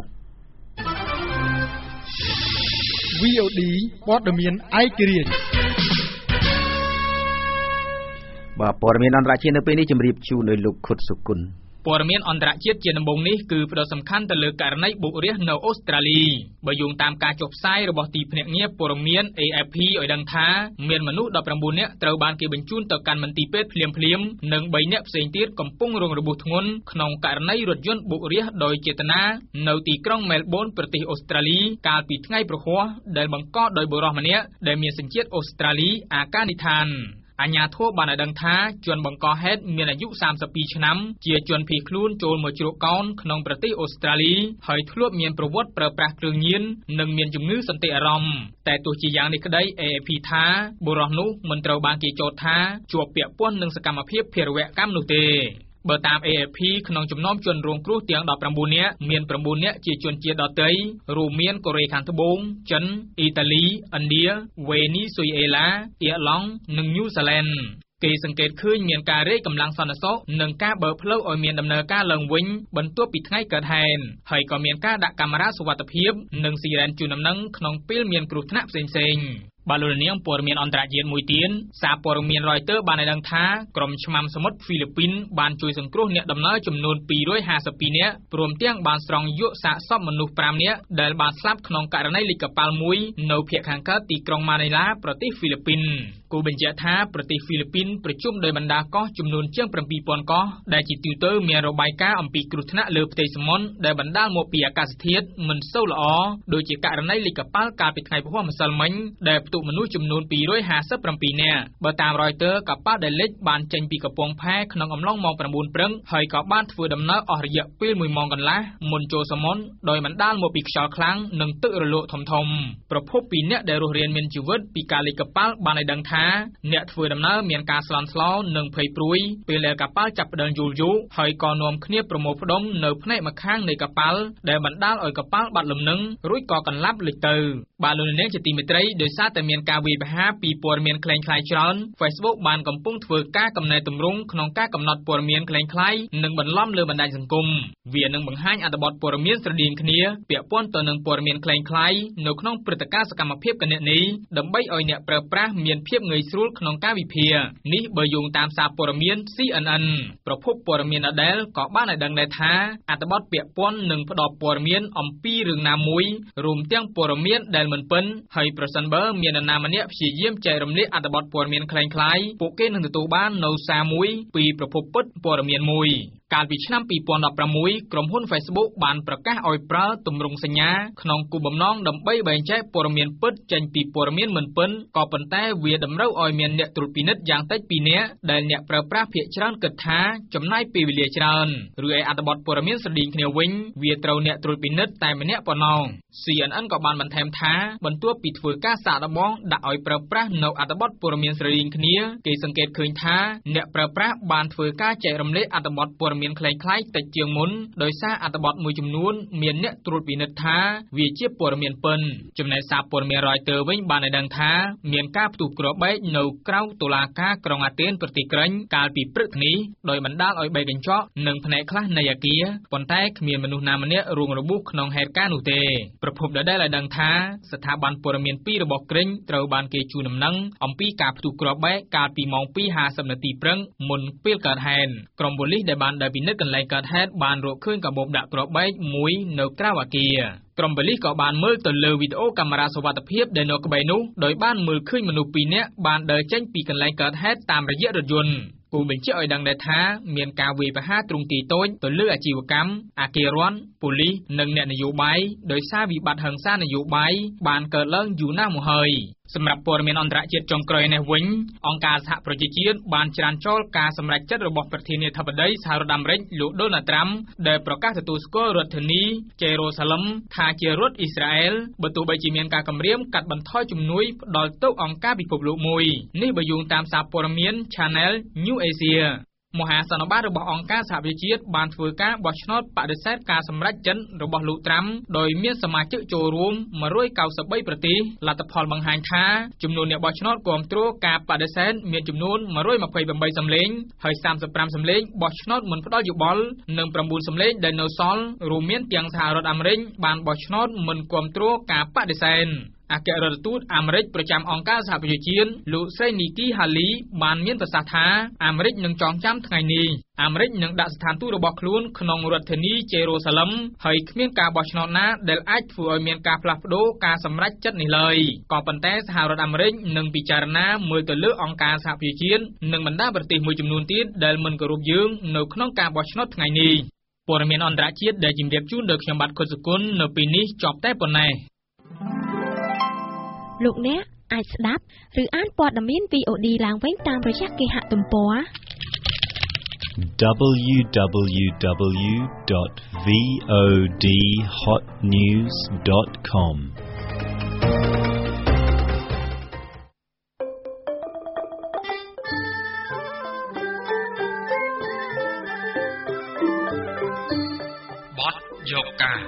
វី អូ ឌី ព័ត៌មានឯករាជ្យបាទព័ត៌មានអន្តរជាតិនៅពេលនេះជម្រាបជូនដោយលោកខុតសុគន្ធព័ត៌មានអន្តរជាតិជាដំបូងនេះគឺផ្ដោតសំខាន់ទៅលើករណីបុករាសនៅអូស្ត្រាលីបើយោងតាមការចុះផ្សាយរបស់ទីភ្នាក់ងារព័ត៌មាន เอ เอฟ พี ឲ្យដឹងថាមានមនុស្សដប់ប្រាំបួននាក់ត្រូវបានគេបញ្ជូនទៅកាន់មន្ទីរពេទ្យភ្លាមៗនិងបីនាក់ផ្សេងទៀតកំពុងរងរបួសធ្ងន់ក្នុងករណីរថយន្តបុករាសដោយចេតនានៅទីក្រុងមែលប៊នប្រទេសអូស្ត្រាលីកាលពីថ្ងៃព្រហស្បតិ៍ដែលបង្កដោយបុរសម្នាក់ដែលមានសញ្ជាតិអូស្ត្រាលីអាកានីឋានអាជ្ញាធរបានឲ្យដឹងថាជនបង្កហេតុមានអាយុសាមសិបពីរឆ្នាំជាជនភៀសខ្លួនចូលមកជ្រកកោនក្នុងប្រទេសអូស្ត្រាលីហើយធ្លាប់មានប្រវត្តិប្រើប្រាស់គ្រឿងញៀននិងមានជំងឺសន្តិអារម្មណ៍តែទោះជាយ៉ាងនេះក្តី เอ เอฟ พี ថាបុរសនោះមិនត្រូវបានគេចោទថាជាប់ពាក់ព័ន្ធនឹងសកម្មភាពភេរវកម្មនោះទេបើតាម เอ เอฟ พี ក្នុងចំណោមជនរងគ្រោះទាំងដប់ប្រាំបួននាក់មានប្រាំបួននាក់ជាជនជាតិដទៃរួមមានកូរ៉េខាងត្បូងចិនអ៊ីតាលីឥណ្ឌាវេនីស៊ុយអេឡាអ៊ីរឡង់និងញូហ្សេឡង់គេសង្កេតឃើញមានការរេកកម្លាំងសន្តិសុខនិងការបើកផ្លូវឲ្យមានដំណើរការឡើងវិញបន្ទាប់ពីថ្ងៃកើតហេតុហើយក៏មានការដាក់កាមេរ៉ាសុវត្ថិភាពនិងស៊ីរ៉ែនជូនដំណឹងក្នុងពេលមានគ្រោះថ្នាក់ផ្សេងៗបាទលោកនាងព័ត៌មានអន្តរជាតិមួយទៀតសារព័ត៌មាន Reuters បានឲ្យដឹងថាក្រុមឆ្មាំសមុទ្រហ្វីលីពីនបានជួយសង្គ្រោះអ្នកដំណើរចំនួនពីររយហាសិបពីរនាក់ព្រមទាំងបានស្រង់យកសាកសពមនុស្សប្រាំនាក់ដែលបានស្លាប់ក្នុងករណីលិចកប៉ាល់មួយនៅភាគខាងកើតទីក្រុងម៉ានីឡាប្រទេសហ្វីលីពីនគូបញ្ជាក់ថាប្រទេសហ្វីលីពីនប្រជុំដោយបណ្ដាកោះចំនួនជាងប្រាំពីរពាន់កោះដែលជាទូទៅមានរបាយការណ៍អំពីគ្រោះថ្នាក់លើផ្ទៃសមុទ្រដែលបណ្ដាលមកពីអាកាសធាតុមិនសូវល្អដូចជាករណីលិចកប៉ាល់កាលពីថ្ងៃពហុម្សិលមិញដែលផ្ទុកមនុស្សចំនួនពីររយហាសិបប្រាំពីរនាក់បើតាម Reuters កប៉ាល់ដែលលិចបានចេញពីកំពង់ផែក្នុងអំឡុងម៉ោងប្រាំបួនព្រឹកហើយក៏បានធ្វើដំណើរអស់រយៈពេលមួយម៉ោងកន្លះមុនចូលសមុទ្រដោយបណ្ដាលមកពីខ្យល់ខ្លាំងនិងទឹករលកធំៗប្រភពពីអ្នកដែលរស់រានមានជីវិតពីការលិចកប៉ាល់បានឲ្យដឹងថាអ្នកធ្វើដំណើរមានការស្លន់ស្លោនិងភ័យព្រួយពេលដែលកប៉ាល់ចាប់ផ្ដើមយូរយូរហើយក៏នាំគ្នាប្រមូលផ្ដុំនៅផ្នែកម្ខាងនៃកប៉ាល់ដែលបណ្ដាលឲ្យកប៉ាល់បាត់លំនឹងរួចក៏កន្លាប់លិចទៅបាទលោកនាងជាទីមេត្រីដោយសារតែមានការវាយប្រហារពីព័ត៌មានក្លែងក្លាយច្រើន Facebook បានកំពុងធ្វើការកំណែទម្រង់ក្នុងការកំណត់ព័ត៌មានក្លែងក្លាយនិងបន្លំលើបណ្ដាញសង្គមវានឹងបង្ហាញអត្ថបទព័ត៌មានស្រដៀងគ្នាពាក់ព័ន្ធទៅនឹងព័ត៌មានក្លែងក្លាយនៅក្នុងព្រឹត្តិការណ៍សកម្មភាពគណនេយ្យដើម្បីឲ្យអ្នកប្រើប្រាស់មានភាពងាយស្រួលក្នុងការវិភាគនេះបើយោងតាមសារព័ត៌មាន ซี เอ็น เอ็น ប្រភពព័ត៌មានដដែលក៏បានឲ្យដឹងដែរថាអត្ថបទពាក់ព័ន្ធនឹងផ្ដល់ព័ត៌មានអំពីរឿងណាមួយរួមទាំងព័ត៌មានដែលមិនពិនហើយប្រសិនបើមាននរណាម្នាក់ព្យាយាមចែករំលែកអត្ថបទព័ត៌មានក្លែងក្លាយពួកគេនឹងទទួលបាននូវសារមួយពីប្រភពពិតព័ត៌មានមួយកាលពីឆ្នាំពីរពាន់ដប់ប្រាំមួយក្រុមហ៊ុន Facebook បានប្រកាសឲ្យប្រើទម្រង់សញ្ញាក្នុងគោលបំណងដើម្បីបែងចែកព័ត៌មានពិតចេញពីព័ត៌មានមិនពិនក៏ប៉ុន្តែវាតម្រូវឲ្យមានអ្នកត្រួតពិនិត្យយ៉ាងតិចពីរនាក់ដែលអ្នកប្រើប្រាស់ភាគច្រើនគិតថាចំណាយពេលវេលាច្រើនឬឯអត្ថបទព័ត៌មានស្រដៀងគ្នាវិញវាត្រូវអ្នកត្រួតពិនិត្យតែម្នាក់ប៉ុណ្ណោះ ซี เอ็น เอ็น ក៏បានបន្ថែមថាបន្ទាប់ពីធ្វើការសាកល្បងដាក់ឲ្យប្រើប្រាស់នៅអត្ថបទព័ត៌មានស្រដៀងគ្នាគេសង្កេតឃើញថាអ្នកប្រើប្រាស់បានធ្វើការចែករំលែកអត្ថបទព័ត៌មានคล้ายៗតិចជាងមុនដោយសារអត្ថបទមួយចំនួនមានអ្នកត្រួតពិនិត្យថាវាជាព័ត៌មានពិនចំណែកសារព័ត៌មាន Reuters វិញបានឲ្យដឹងថាមានការផ្ទុះគ្រាប់បែកនៅក្រៅតុលាការក្រុងអាតេនប្រទេសក្រិញកាលពីព្រឹកនេះដោយបណ្ដាលឲ្យបែកកញ្ចក់និងផ្នែកខ្លះនៃអគារប៉ុន្តែគ្មានមនុស្សណាម្នាក់រងរបួសក្នុងហេតុការណ៍នោះទេប្រពន្ធដដែលឲ្យដឹងថាស្ថាប័នព័ត៌មានពីររបស់ក្រិញត្រូវបានគេជូនដំណឹងអំពីការផ្ទុះគ្រាប់បែកកាលពីម៉ោង ពីរហាសិប នាទីព្រឹកមុនពេលកើតហេតុក្រុមប៉ូលីសដែលបានដើរពិនិត្យកន្លែងកើតហេតុបានរកឃើញកាបូបដាក់គ្រាប់បែកមួយនៅក្រៅអគារក្រុមប៉ូលីសក៏បានមើលទៅលើវីដេអូកាមេរ៉ាសុវត្ថិភាពដែលនៅក្បែរនោះដោយបានមើលឃើញមនុស្សពីរនាក់បានដើរចេញពីកន្លែងកើតហេតុតាមរយៈរថយន្តគូបញ្ជាក់ឲ្យដឹងដែរថាមានការវាយប្រហារទ្រង់ទ្រាយតូចទៅលើអាជីវកម្មអគាររដ្ឋប៉ូលីសនិងអ្នកនយោបាយដោយសារវិបត្តិហិង្សានយោបាយបានកើតឡើងយូរណាស់មកហើយសម្រាប់ព័ត៌មានអន្តរជាតិចុងក្រោយនេះវិញអង្គការសហប្រជាជាតិបានច្រានចោលការសម្រេចចិត្តរបស់ប្រធានាធិបតីសហរដ្ឋអាមេរិកលោកដូណាល់ត្រាំដែលប្រកាសទទួលស្គាល់រដ្ឋធានីជេរូសាឡឹមថាជារដ្ឋអ៊ីស្រាអែលបើទោះបីជាមានការគម្រាមកាត់បន្ថយជំនួយផ្ដល់ទៅអង្គការពិភពលោកមួយនេះបើយោងតាមសារព័ត៌មាន Channel New Asiaមហាសន្និបាតរបស់អង្គការសហប្រជាជាតិបានធ្វើការបោះឆ្នោតបដិសេធការសម្រេចចិត្តរបស់លោកត្រាំដោយមានសមាជិកចូលរួមមួយរយកៅសិបបីប្រទេសលទ្ធផលបង្ហាញថាចំនួនអ្នកបោះឆ្នោតគាំទ្រការបដិសេធមានចំនួនមួយរយម្ភៃប្រាំសំឡេងហើយសាមសិបប្រាំសំឡេងបោះឆ្នោតមិនផ្ដល់យោបល់និងប្រាំបួនសំឡេងដែលនៅសល់រួមមានទាំងសហរដ្ឋអាមេរិកបានបោះឆ្នោតមិនគាំទ្រការបដិសេធអគ្គរដ្ឋទូតអាមេរិកប្រចាំអង្គការសហប្រជាជាតិលោកស្រីនីគីហាលីបានមានប្រសាសន៍ថាអាមេរិកនឹងចងចាំថ្ងៃនេះអាមេរិកនឹងដាក់ស្ថានទូតរបស់ខ្លួនក្នុងរដ្ឋធានីជេរូសាឡឹមហើយគ្មានការបោះឆ្នោតណាដែលអាចធ្វើឲ្យមានការផ្លាស់ប្ដូរការសម្រេចចិត្តនេះឡើយក៏ប៉ុន្តែសហរដ្ឋអាមេរិកនឹងពិចារណាមើលទៅលើអង្គការសហប្រជាជាតិនិងបណ្ដាប្រទេសមួយចំនួនទៀតដែលមិនគោរពយើងនៅក្នុងការបោះឆ្នោតថ្ងៃនេះព័ត៌មានអន្តរជាតិដែលជម្រាបជូនដោយខ្ញុំបាទខុតសុគន្ធនៅពេលនេះចប់តែប៉ុណ្ណេះលោកអ្នកអាចស្ដាប់ឬអានព័ត៌មាន វី អូ ឌី ឡើងវិញតាមរយៈគេហទំព័រ double-u double-u double-u dot v o d hot news dot com បទយកការ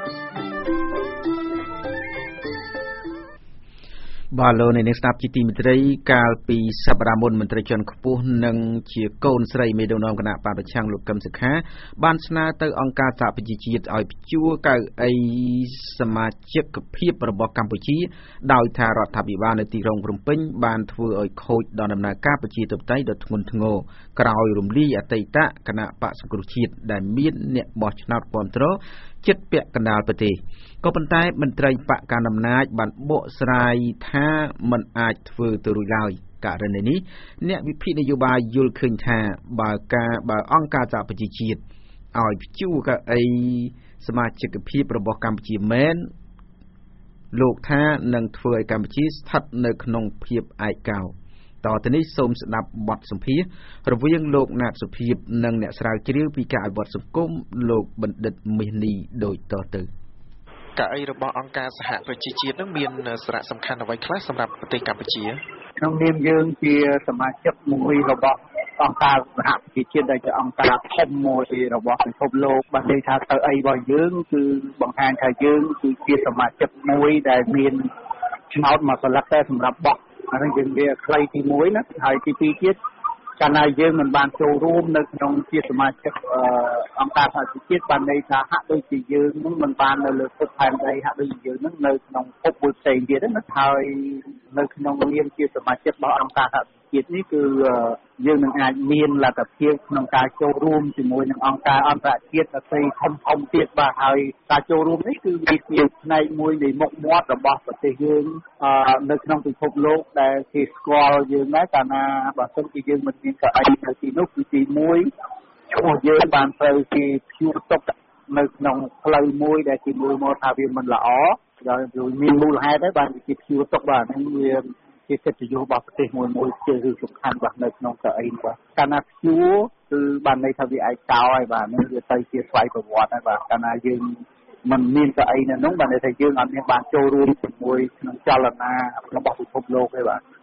បាទលោកអ្នកនាងស្ដាប់ជាទីមេត្រីកាលពីសប្តាហ៍មុនមន្ត្រីជាន់ខ្ពស់និងជាកូនស្រីមេដឹកនាំគណៈបព្វប្រឆាំងលោកកឹមសុខាបានស្នើទៅអង្គការសហប្រជាជាតិឲ្យព្យួរកៅអីសមាជិកភាពរបស់កម្ពុជាដោយថារដ្ឋាភិបាលនៅទីក្រុងភ្នំពេញបានធ្វើឲ្យខូចដល់ដំណើរការប្រជាធិបតេយ្យដ៏ធ្ងន់ធ្ងរក្រោយរំលាយអតីតគណៈបក្សសង្គ្រោះជាតិដែលមានអ្នកបោះឆ្នោតគាំទ្រចិត្តពាក់កណ្ដាលប្រទេសក៏ប៉ុន្តែមន្ត្រីបកកណ្ដាលអំណាចបានបកស្រាយថាมันអាចធ្វើទៅរួចឡើយករណីនេះអ្នកវិភាគនយោបាយយល់ឃើញថាបើការបើអង្គការសហប្រជាជាតិឲ្យព្យួរកៅអីសមាជិកភាពរបស់កម្ពុជាមែនលោកថានឹងធ្វើឲ្យកម្ពុជាស្ថិតនៅក្នុងភាពឯកោតទៅនេះសូមស្ដាប់បទសម្ភាសន៍រវាងលោកណាតសុភាពនិងអ្នកស្រាវជ្រាវពីការអភិវឌ្ឍសង្គមលោកបណ្ឌិតមាសនីដូចតទៅកៅអីរបស់អង្គការសហប្រជាជាតិនឹងមានសារៈសំខាន់អ្វីខ្លះសម្រាប់ប្រទេសកម្ពុជាក្នុងនាមយើងជាសមាជិកមួយរបស់អង្គការសហប្រជាជាតិដែលជាអង្គការធំមួយរបស់ពិភពលោកបាននិយាយថាកៅអីរបស់យើងគឺបង្ហាញថាយើងគឺជាសមាជិកមួយដែលមានឆ្នោតមួយស្លឹកតែសម្រាប់បោះអានេះយើងវាខ្លីទីមួយណាហើយទីពីរទៀតកាលណាយើងមិនបានចូលរួមនៅក្នុងជាសមាជិកអង្គការសហប្រជាជាតិបានន័យថាហាក់ដូចជាយើងនឹងមិនបាននៅលើភពផែនដីហាក់ដូចជាយើងនឹងនៅក្នុងភពមួយផ្សេងទៀតណាហើយនៅក្នុងនាមជាសមាជិករបស់អង្គការសហប្រជាជាតិនេះគឺយើងនឹងអាចមានលទ្ធភាពក្នុងការចូលរួមជាមួយនឹងអង្គការអន្តរជាតិដទៃធំធំទៀតបាទហើយការចូលរួមនេះគឺវាជាផ្នែកមួយនៃមុខមាត់របស់ប្រទេសយើងនៅក្នុងពិភពលោកដែលគេស្គាល់យើងដែរកាលណាបើសិនជាយើងមិនមានកៅអីនៅទីនោះគឺទីមួយឈ្មោះយើងបានត្រូវគេព្យួរទុកនៅក្នុងផ្លូវមួយដែលគេមើលមកថាវាមិនល្អដោយមានមូលហេតុដែរបានគេព្យួរទុកបាទហ្នឹងវាជាកិត្តិយសរបស់ប្រទេសមួយមួយជារឿងសំខាន់បាទនៅក្នុងកៅអីបាទកាលណាព្យួរគឺបានន័យថាវាឯកោហើយបាទនេះវាទៅជាស្វ័យប្រវត្តិហើយបាទកាលណាយើងមិនមានកៅអីនៅនោះបានន័យថាយើងអត់មានបានចូលរួមជាមួយក្នុងចលនារបស់ពិភពលោកទេបាទ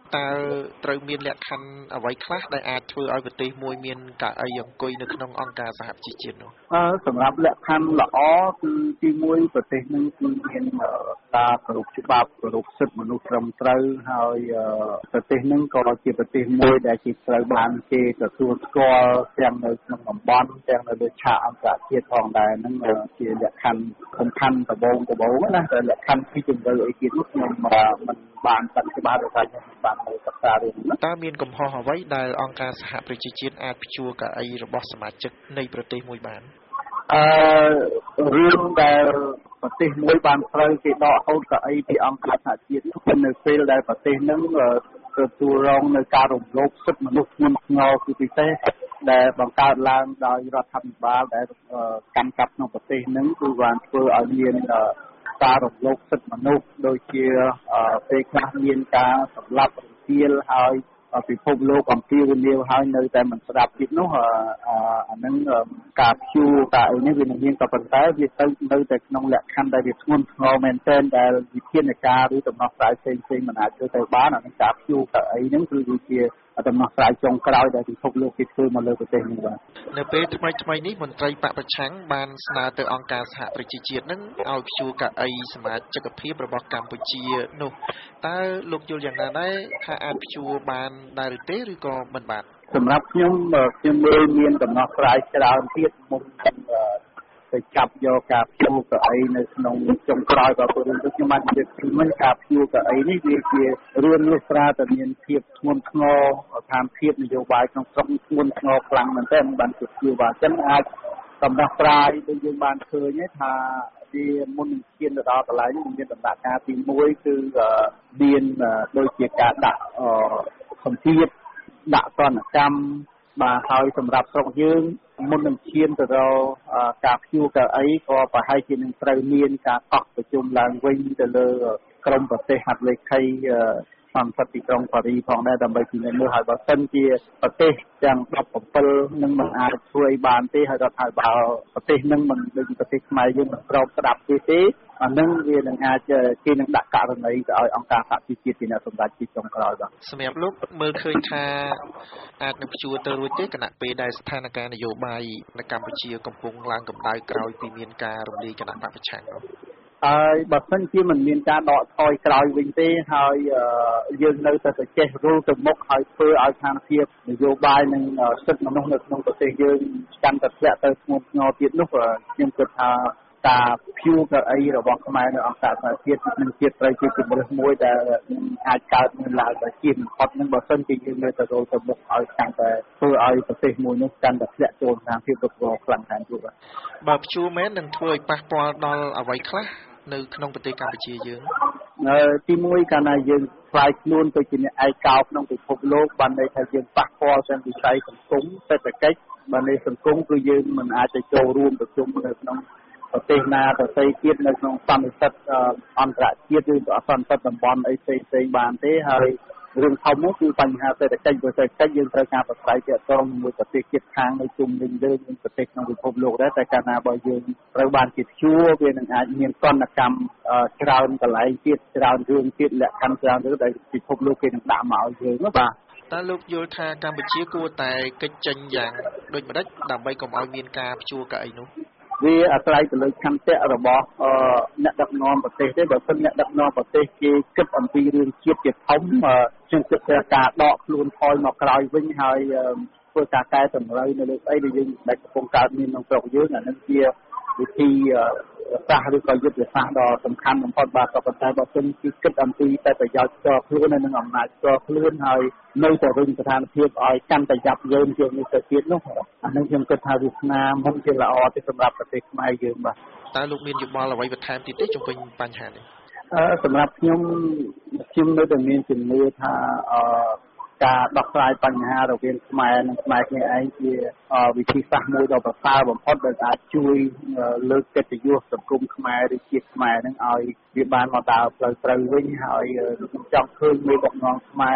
តើត្រូវមានលក្ខខណ្ឌអ្វីខ្លះដែលអាចធ្វើឲ្យប្រទេសមួយមានកៅអីអង្គុយនៅក្នុងអង្គការសហប្រជាជាតិនោះអឺសម្រាប់លក្ខខណ្ឌល្អគឺទីមួយប្រទេសនឹងគឺមានការគោរពច្បាប់គោរពសិទ្ធិមនុស្សត្រឹមត្រូវហើយប្រទេសនឹងក៏ជាប្រទេសមួយដែលជាត្រូវបានគេទទួលស្គាល់ទាំងនៅក្នុងតំបន់ទាំងនៅលើឆាកអន្តរជាតិផងដែរហ្នឹងជាលក្ខខណ្ឌសំខាន់ដំបូងដំបូងណាតែលក្ខខណ្ឌទីជម្រៅអីទៀតនោះខ្ញុំមិនបានដឹងច្បាស់ដោយសារខ្ញុំបានមើលសិក្សារឿងនេះតើមានកំហុសអ្វីដែលអង្គការសហប្រជាជាតិអាចព្យួរកៅអីរបស់សមាជិកនៃប្រទេសមួយបានអឺរឿងដែលប្រទេសមួយបានត្រូវគេដកហូតកៅអីពីអង្គការសហជាតិគឺនៅពេលដែលប្រទេសនឹងទទួលរងនៅការរំលោភសិទ្ធិមនុស្សធ្ងន់ធ្ងរគឺពិសេសដែលបង្កើតឡើងដោយរដ្ឋាភិបាលដែលកាន់កាប់ក្នុងប្រទេសនឹងគឺបានធ្វើឲ្យមានការរំលោភសិទ្ធិមនុស្សដូចជាពេលខ្លះមានការសម្លាប់រង្គាលហើយពិភពលោកអំពាវនាវហើយនៅតែមិនស្ដាប់ទៀតនោះអានឹងការព្យួរការអីនេះវានឹងមានក៏ប៉ុន្តែវាទៅនៅតែក្នុងលក្ខខណ្ឌដែលវាធ្ងន់ធ្ងរមែនទែនដែលវិធានការឬដំណោះស្រាយផ្សេងផ្សេងមិនអាចធ្វើទៅបានអានឹងការព្យួរការអីហ្នឹងគឺវាជាដំណោះស្រាយចុងក្រោយដែលពិភពលោកគេធ្វើមកលើប្រទេសនេះបាទនៅពេលថ្មីថ្មីនេះមន្ត្រីបកប្រឆាំងបានស្នើទៅអង្គការសហប្រជាជាតិនឹងឲ្យព្យួរកៅអីសមាជិកភាពរបស់កម្ពុជានោះតើលោកយល់យ៉ាងណាដែរថាអាចព្យួរបានដែរឬទេឬក៏មិនបានសម្រាប់ខ្ញុំខ្ញុំមើលមានដំណោះស្រាយច្រើនទៀតមុនទៅចាប់យកការព្យួរកៅអីនៅក្នុងចុងក្រោយរបស់ពលរដ្ឋខ្ញុំបាននិយាយពីមុនការព្យួរកៅអីនេះវាជារឿងលុះត្រាតែមានភាពធ្ងន់ធ្ងរស្ថានភាពនយោបាយក្នុងស្រុកធ្ងន់ធ្ងរខ្លាំងមែនទែនបានព្យួរបានចឹងអាចដំណោះស្រាយដូចយើងបានឃើញថាវាមុននឹងឈានទៅដល់កន្លែងនេះមានដំណាក់កាលទីមួយគឺមានដូចជាការដាក់សម្ពាធដាក់ទណ្ឌកម្មបាទហើយសម្រាប់ស្រុកយើងមុននឹងឈានទៅដល់ការព្យួរកៅអីក៏ប្រហែលជានឹងត្រូវមានការកោះប្រជុំឡើងវិញទៅលើក្រមប្រទេសហត្ថលេខីសន្និសីទទីក្រុងប៉ារីផងដែរដើម្បីពិនិត្យមើលហើយបើសិនជាប្រទេសទាំងដប់7នឹងមិនអាចធ្វើឲ្យបានទេហើយរដ្ឋាភិបាលប្រទេសនឹងមិនដូចប្រទេសខ្មែរយើងមិនព្រមស្ដាប់ទេទេអានឹងវានឹងអាចគេនឹងដាក់ករណីទៅឲ្យអង្គការសហជីវជាតិជាអ្នកសម្រេចទីចុងក្រោយបាទសម្រាប់លោកមើលឃើញថាអាចនឹងព្យួរទៅរួចទេគណៈពេលដែលស្ថានភាពនយោបាយនៅកម្ពុជាកំពុងឡើងកម្ដៅក្រោយពីមានការរំលាយគណៈបកប្រឆាំងនោះហើយបើសិនជាមិនមានការដកថយក្រោយវិញទេហើយយើងនៅតែទៅចេះរុលទៅមុខហើយធ្វើឲ្យស្ថានភាពនយោបាយនិងសិទ្ធិមនុស្សនៅក្នុងប្រទេសយើងកាន់តែធ្លាក់ទៅធ្ងន់ធ្ងរទៀតនោះខ្ញុំគិតថាការព្យួរកៅអីរបស់ខ្មែរនៅអង្គការសហជាតិនឹងជាត្រូវជាជំរើសមួយដែលអាចកើតមានឡើងដោយជាបំផុតនឹងបើសិនជាយើងនៅតែរុលទៅមុខឲ្យកាន់តែធ្វើឲ្យប្រទេសមួយនោះកាន់តែធ្លាក់ចូលស្ថានភាពរឹងមាំខ្លាំងថែមទៀតបើព្យួរមែននឹងធ្វើឲ្យប៉ះពាល់ដល់អ្វីខ្លះនៅក្នុងប្រទេសកម្ពុជាយើងនៅទីមួយកាលណាយើងខ្លាយខ្លួនទៅជាអ្នកឯកោក្នុងពិភពលោកបានន័យថាយើងប៉ះពាល់ទាំងវិស័យសង្គមសេដ្ឋកិច្ចបានន័យសង្គមគឺយើងមិនអាចទៅចូលរួមប្រជុំនៅក្នុងប្រទេសណាប្រទេសទៀតនៅក្នុងសន្និសីទអន្តរជាតិឬសន្និសីទតំបន់អីផ្សេងផ្សេងបានទេហើយរឿងធំនោះគឺបញ្ហាសេដ្ឋកិច្ចព្រោះសេដ្ឋកិច្ចយើងត្រូវការប្រស្រ័យទាក់ទងជាមួយប្រទេសជិតខាងនៅជុំវិញយើងនិងប្រទេសក្នុងពិភពលោកដែរតែកាលណាបើយើងត្រូវបានជាព្យួរវានឹងអាចមានទណ្ឌកម្មច្រើនកន្លែងទៀតច្រើនរឿងទៀតលក្ខខណ្ឌច្រើនរឿងដែលពិភពលោកគេនឹងដាក់មកឲ្យយើងណាបាទតើលោកយល់ថាកម្ពុជាគួរតែកិច្ចចេញយ៉ាងដូចម្តេចដើម្បីកុំឲ្យមានការព្យួរកៅអីនោះវាអាស្រ័យទៅលើឆន្ទៈរបស់អ្នកដឹកនាំប្រទេសទេបើមិនអ្នកដឹកនាំប្រទេសគេគិតអំពីរឿងជាតិជាធំខ្ញុំគិតថាការដកខ្លួនថយមកក្រោយវិញហើយធ្វើការកែតម្រូវនៅលើស្អីដែលយើងដែលកំពុងកើតមានក្នុងស្រុកយើងអានឹងជាវិធីសាស្ត្រឬក៏យុទ្ធសាស្ត្រដ៏សំខាន់បំផុតបាទក៏ប៉ុន្តែបើមិនគឺគិតអំពីតែប្រយោជន៍ផ្ទាល់ខ្លួននិងអំណាចផ្ទាល់ខ្លួនហើយនៅតែរឹងស្ថានភាពឲ្យកាន់តែយ៉ាប់យ៉ឺនជាងនេះទៅទៀតនោះអានឹងខ្ញុំគិតថាវាស្នាមុនជាល្អទេសម្រាប់ប្រទេសខ្មែរយើងបាទតើលោកមានយោបល់អ្វីបន្ថែមទៀតទេជុំវិញបញ្ហានេះអឺសម្រាប់ខ្ញុំខ្ញុំនៅតែមានជំនឿថាអឺការដោះស្រាយបញ្ហារវាងខ្មែរនិងខ្មែរគ្នាឯងជាវិធីសាស្ត្រមួយដ៏ប្រសើរបំផុតដែលអាចជួយលើកកិត្តិយសសង្គមខ្មែរឬជាតិខ្មែរនឹងឲ្យវាបានមកដើរផ្លូវត្រូវវិញហើយខ្ញុំចង់ឃើញមេដឹកនាំខ្មែរ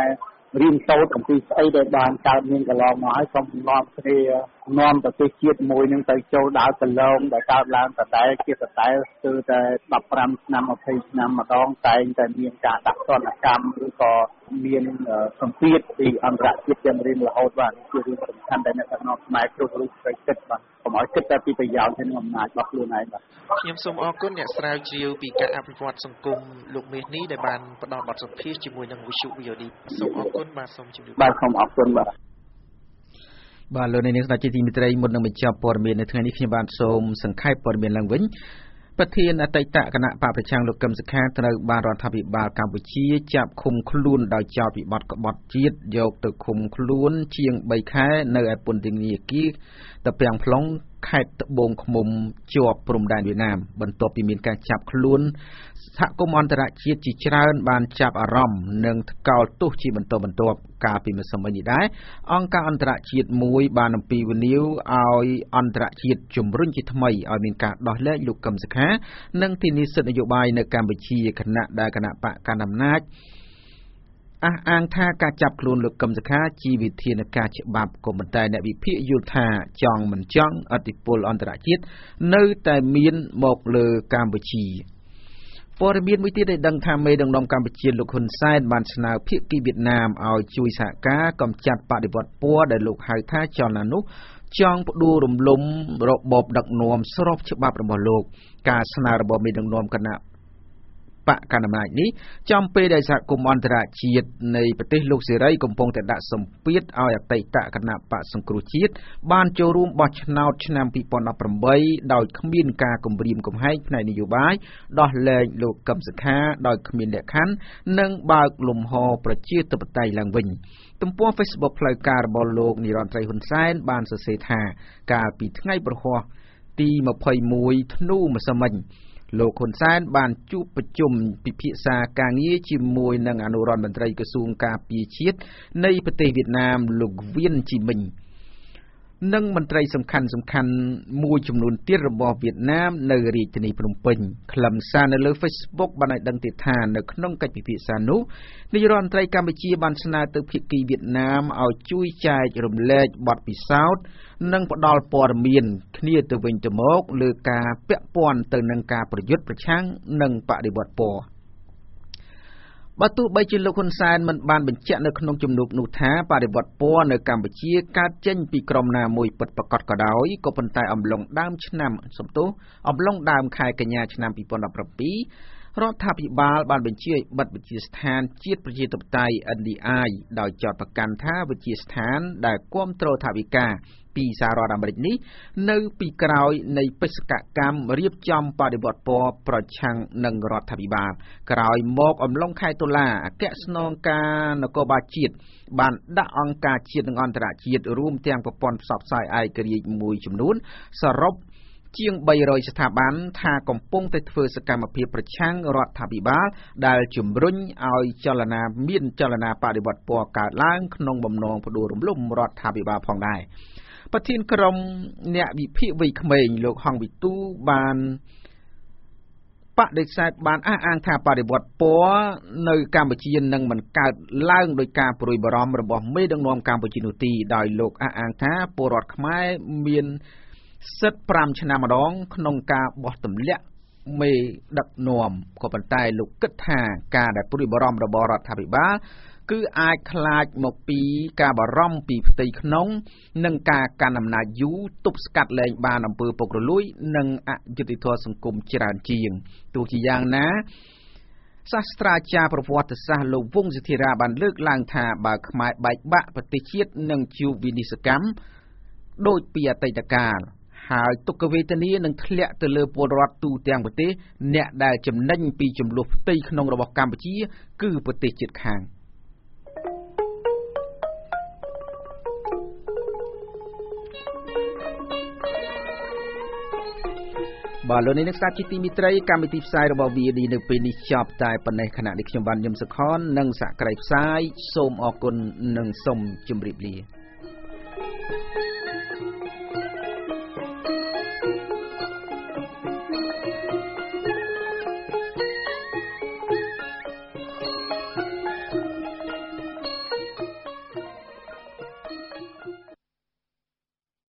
រៀនសូត្រអំពីស្អីដែលបានកើតមានកន្លងមកហើយសូមនាំគ្នានាំប្រទេសជាតិមួយនឹងទៅចូលដើរកន្លងដែលកើតឡើងដដែលជាដដែលស្ទើរតែដប់ប្រាំឆ្នាំម្ភៃឆ្នាំម្ដងតែងតែមានការដាក់ទណ្ឌកម្មឬក៏មានសម្ពាធពីអន្តរជាតិយ៉ាងរៀងរហូតបាទជារឿងសំខាន់ដែលអ្នកដឹកនាំខ្មែរគ្រប់រូបត្រូវគិតបាទកុំឲ្យគិតតែពីប្រយោជន៍និងអំណាចរបស់ខ្លួនឯងបាទខ្ញុំសូមអរគុណអ្នកស្រាវជ្រាវពីការអភិវឌ្ឍសង្គមលោកមាសនេះដែលបានផ្ដល់បទសម្ភាសន៍ជាមួយនឹងវិទ្យុ វី អូ ឌី សូមអរគុណបាទសូមជម្រាបបាទសូមអរគុណបាទបាទលោកនាងស្ដេចជាទីមេត្រីមុននឹងបញ្ចប់ព័ត៌មាននៅថ្ងៃនេះខ្ញុំបានសូមសង្ខេបព័ត៌មានឡើងវិញប្រធានអតីតគណៈបកប្រឆាំងលោកកឹមសុខាត្រូវបានរដ្ឋាភិបាលកម្ពុជាចាប់ឃុំខ្លួនដោយចោទពីបទក្បត់ជាតិយកទៅឃុំខ្លួនជាងបីខែនៅឯពន្ធនាគារតាពាំង plong ខេត្តត្បូងឃ្មុំជាប់ព្រំដែនវៀតណាមបន្ទាប់ពីមានការចាប់ខ្លួនសហគមន៍អន្តរជាតិជាច្រើនបានចាប់អារម្មណ៍និងថ្កោលទោសជាបន្តបន្ទាប់កាលពីម្សិលមិញនេះដែរអង្គការអន្តរជាតិមួយបានអំពាវនាវឲ្យអន្តរជាតិជំរុញជាថ្មីឲ្យមានការដោះលែងលោកកឹមសុខានិងធានាសិទ្ធិនយោបាយនៅកម្ពុជាគណៈដែលគណៈបកកណ្ដាលអំណាចអះអាងថាការចាប់ខ្លួនលោកកឹមសុខាជាវិធានការច្បាប់ក៏ប៉ុន្តែអ្នកវិភាគយល់ថាចង់មិនចង់ឥទ្ធិពលអន្តរជាតិនៅតែមានមកលើកម្ពុជាព័ត៌មានមួយទៀតได้ដឹងថាមេដឹកនាំកម្ពុជាលោកហ៊ុនសែនបានស្នើភាគីវៀតណាមឲ្យជួយសហការកម្ចាត់បដិវត្តពណ៌ដែលលោកហៅថាចលនានោះចង់ផ្ដួលរំលំរបបដឹកនាំស្របច្បាប់របស់លោកការស្នើរបស់មេដឹកនាំគណៈបកកណ្ដាលអំណាចនេះចំពេលដែលសហគមន៍អន្តរជាតិនៃប្រទេសលោកសេរីកំពុងតែដាក់សម្ពាធឲ្យអតីតគណៈបកសង្គ្រោះជាតិបានចូលរួមបោះឆ្នោតឆ្នាំពីរពាន់ដប់ប្រាំបីដោយគ្មានការគំរាមកំហែងផ្នែកនយោបាយដោះលែងលោកកឹមសុខាដោយគ្មានលក្ខខណ្ឌនិងបើកលំហប្រជាធិបតេយ្យឡើងវិញទំព័រ Facebook ផ្លូវការរបស់លោកនិរន្តរីហ៊ុនសែនបានសរសេរថាកាលពីថ្ងៃប្រហ័សទីម្ភៃមួយធ្នូម្សិលមិញលោកហ៊ុនសែនបានជួបប្រជុំពិភាក្សាការងារជាមួយនឹងអនុរដ្ឋមន្ត្រីក្រសួងការពារជាតិនៃប្រទេសវៀតណាមលោកវៀនជីមិញនិងមន្ត្រីសំខាន់សំខាន់មួយចំនួនទៀតរបស់វៀតណាមនៅរាជធានីភ្នំពេញខ្លឹមសារនៅលើ Facebook បានឲ្យដឹងទៀតថានៅក្នុងកិច្ចពិភាក្សានោះនាយរដ្ឋមន្ត្រីកម្ពុជាបានស្នើទៅភាគីវៀតណាមឲ្យជួយចែករំលែកបទពិសោធន៍និងផ្ដល់ព័ត៌មានគ្នាទៅវិញទៅមកលើការពាក់ព័ន្ធទៅនឹងការប្រយុទ្ធប្រឆាំងនិងបដិវត្តពណ៌បើទោះបីជាលោកហ៊ុនសែនមិនបានបញ្ជាក់នៅក្នុងជំនួបនោះថាបដិវត្តពណ៌នៅកម្ពុជាកើតចេញពីក្រុមណាមួយពិតប្រាកដក៏ដោយក៏ប៉ុន្តែអំឡុងដើមឆ្នាំសំទោសអំឡុងដើមខែកញ្ញាឆ្នាំពីរពាន់ដប់ប្រាំពីររដ្ឋាភិបាលបានបញ្ជាឲ្យបិទវិទ្យាស្ថានជាតិប្រជាធិបតេយ្យ អិន ឌី អាយ ដោយចោទប្រកាន់ថាវិទ្យាស្ថានដែលគាំទ្រថវិកាពីសហរដ្ឋអាមេរិកនេះនៅពីក្រោយនៃបេសកកម្មរៀបចំបដិវត្តពណ៌ប្រឆាំងនឹងរដ្ឋាភិបាលក្រោយមកអំឡុងខែតុលាអគ្គស្នងការនគរបាលជាតិបានដាក់អង្គការជាតិនិងអន្តរជាតិរួមទាំងប្រព័ន្ធផ្សព្វផ្សាយឯករាជ្យមួយចំនួនសរុបជាងបីរយស្ថាប័នថាកំពុងតែធ្វើសកម្មភាពប្រឆាំងរដ្ឋាភិបាលដែលជំរុញឲ្យចលនាមានចលនាបដិវត្តពណ៌កើតឡើងក្នុងបំណងផ្ដួលរំលំរដ្ឋាភិបាលផងដែរប្រធានក្រុមអ្នកវិភាគវ័យក្មេងលោកហងវិទូបានបដិសេធបានអះអាងថាបដិវត្តពណ៌នៅកម្ពុជានឹងមិនកើតឡើងដោយការព្រួយបារម្ភរបស់មេដឹកនាំកម្ពុជានោះទេដោយលោកអះអាងថាពលរដ្ឋខ្មែរមានសិទ្ធិប្រាំឆ្នាំម្ដងក្នុងការបោះទម្លាក់មេដឹកនាំក៏ប៉ុន្តែលោកគិតថាការដែលព្រួយបារម្ភរបស់រដ្ឋាភិបាលគឺអាចខ្លាចមកពីការបារម្ភពីផ្ទៃក្នុងនិងការកាន់អំណាចយូរទប់ស្កាត់លែងបានអំពើពុករលួយនិងអយុត្តិធម៌សង្គមច្រើនជាងទោះជាយ៉ាងណាសាស្ត្រាចារ្យប្រវត្តិសាស្ត្រលោកវង្សសិទ្ធិរាបានលើកឡើងថាបើខ្មែរបែកបាក់ប្រទេសជាតិនឹងជួបវិនិស្សកម្មដូចពីអតីតកាលហើយទុក្ខវេទនានឹងធ្លាក់ទៅលើពលរដ្ឋទូទាំងប្រទេសអ្នកដែលចំណេញពីចំនួនផ្ទៃក្នុងរបស់កម្ពុជាគឺប្រទេសជិតខាងបាទលោកនាងស្ដាប់ជាទីមេត្រីកម្មវិធីផ្សាយរបស់ វី អូ ឌី នៅពេលនេះចប់តែប៉ុណ្ណេះខណៈនេះខ្ញុំបានញឹមសុខននិងសហគ្រាសផ្សាយសូមអរគុណនិងសូមជម្រាបលា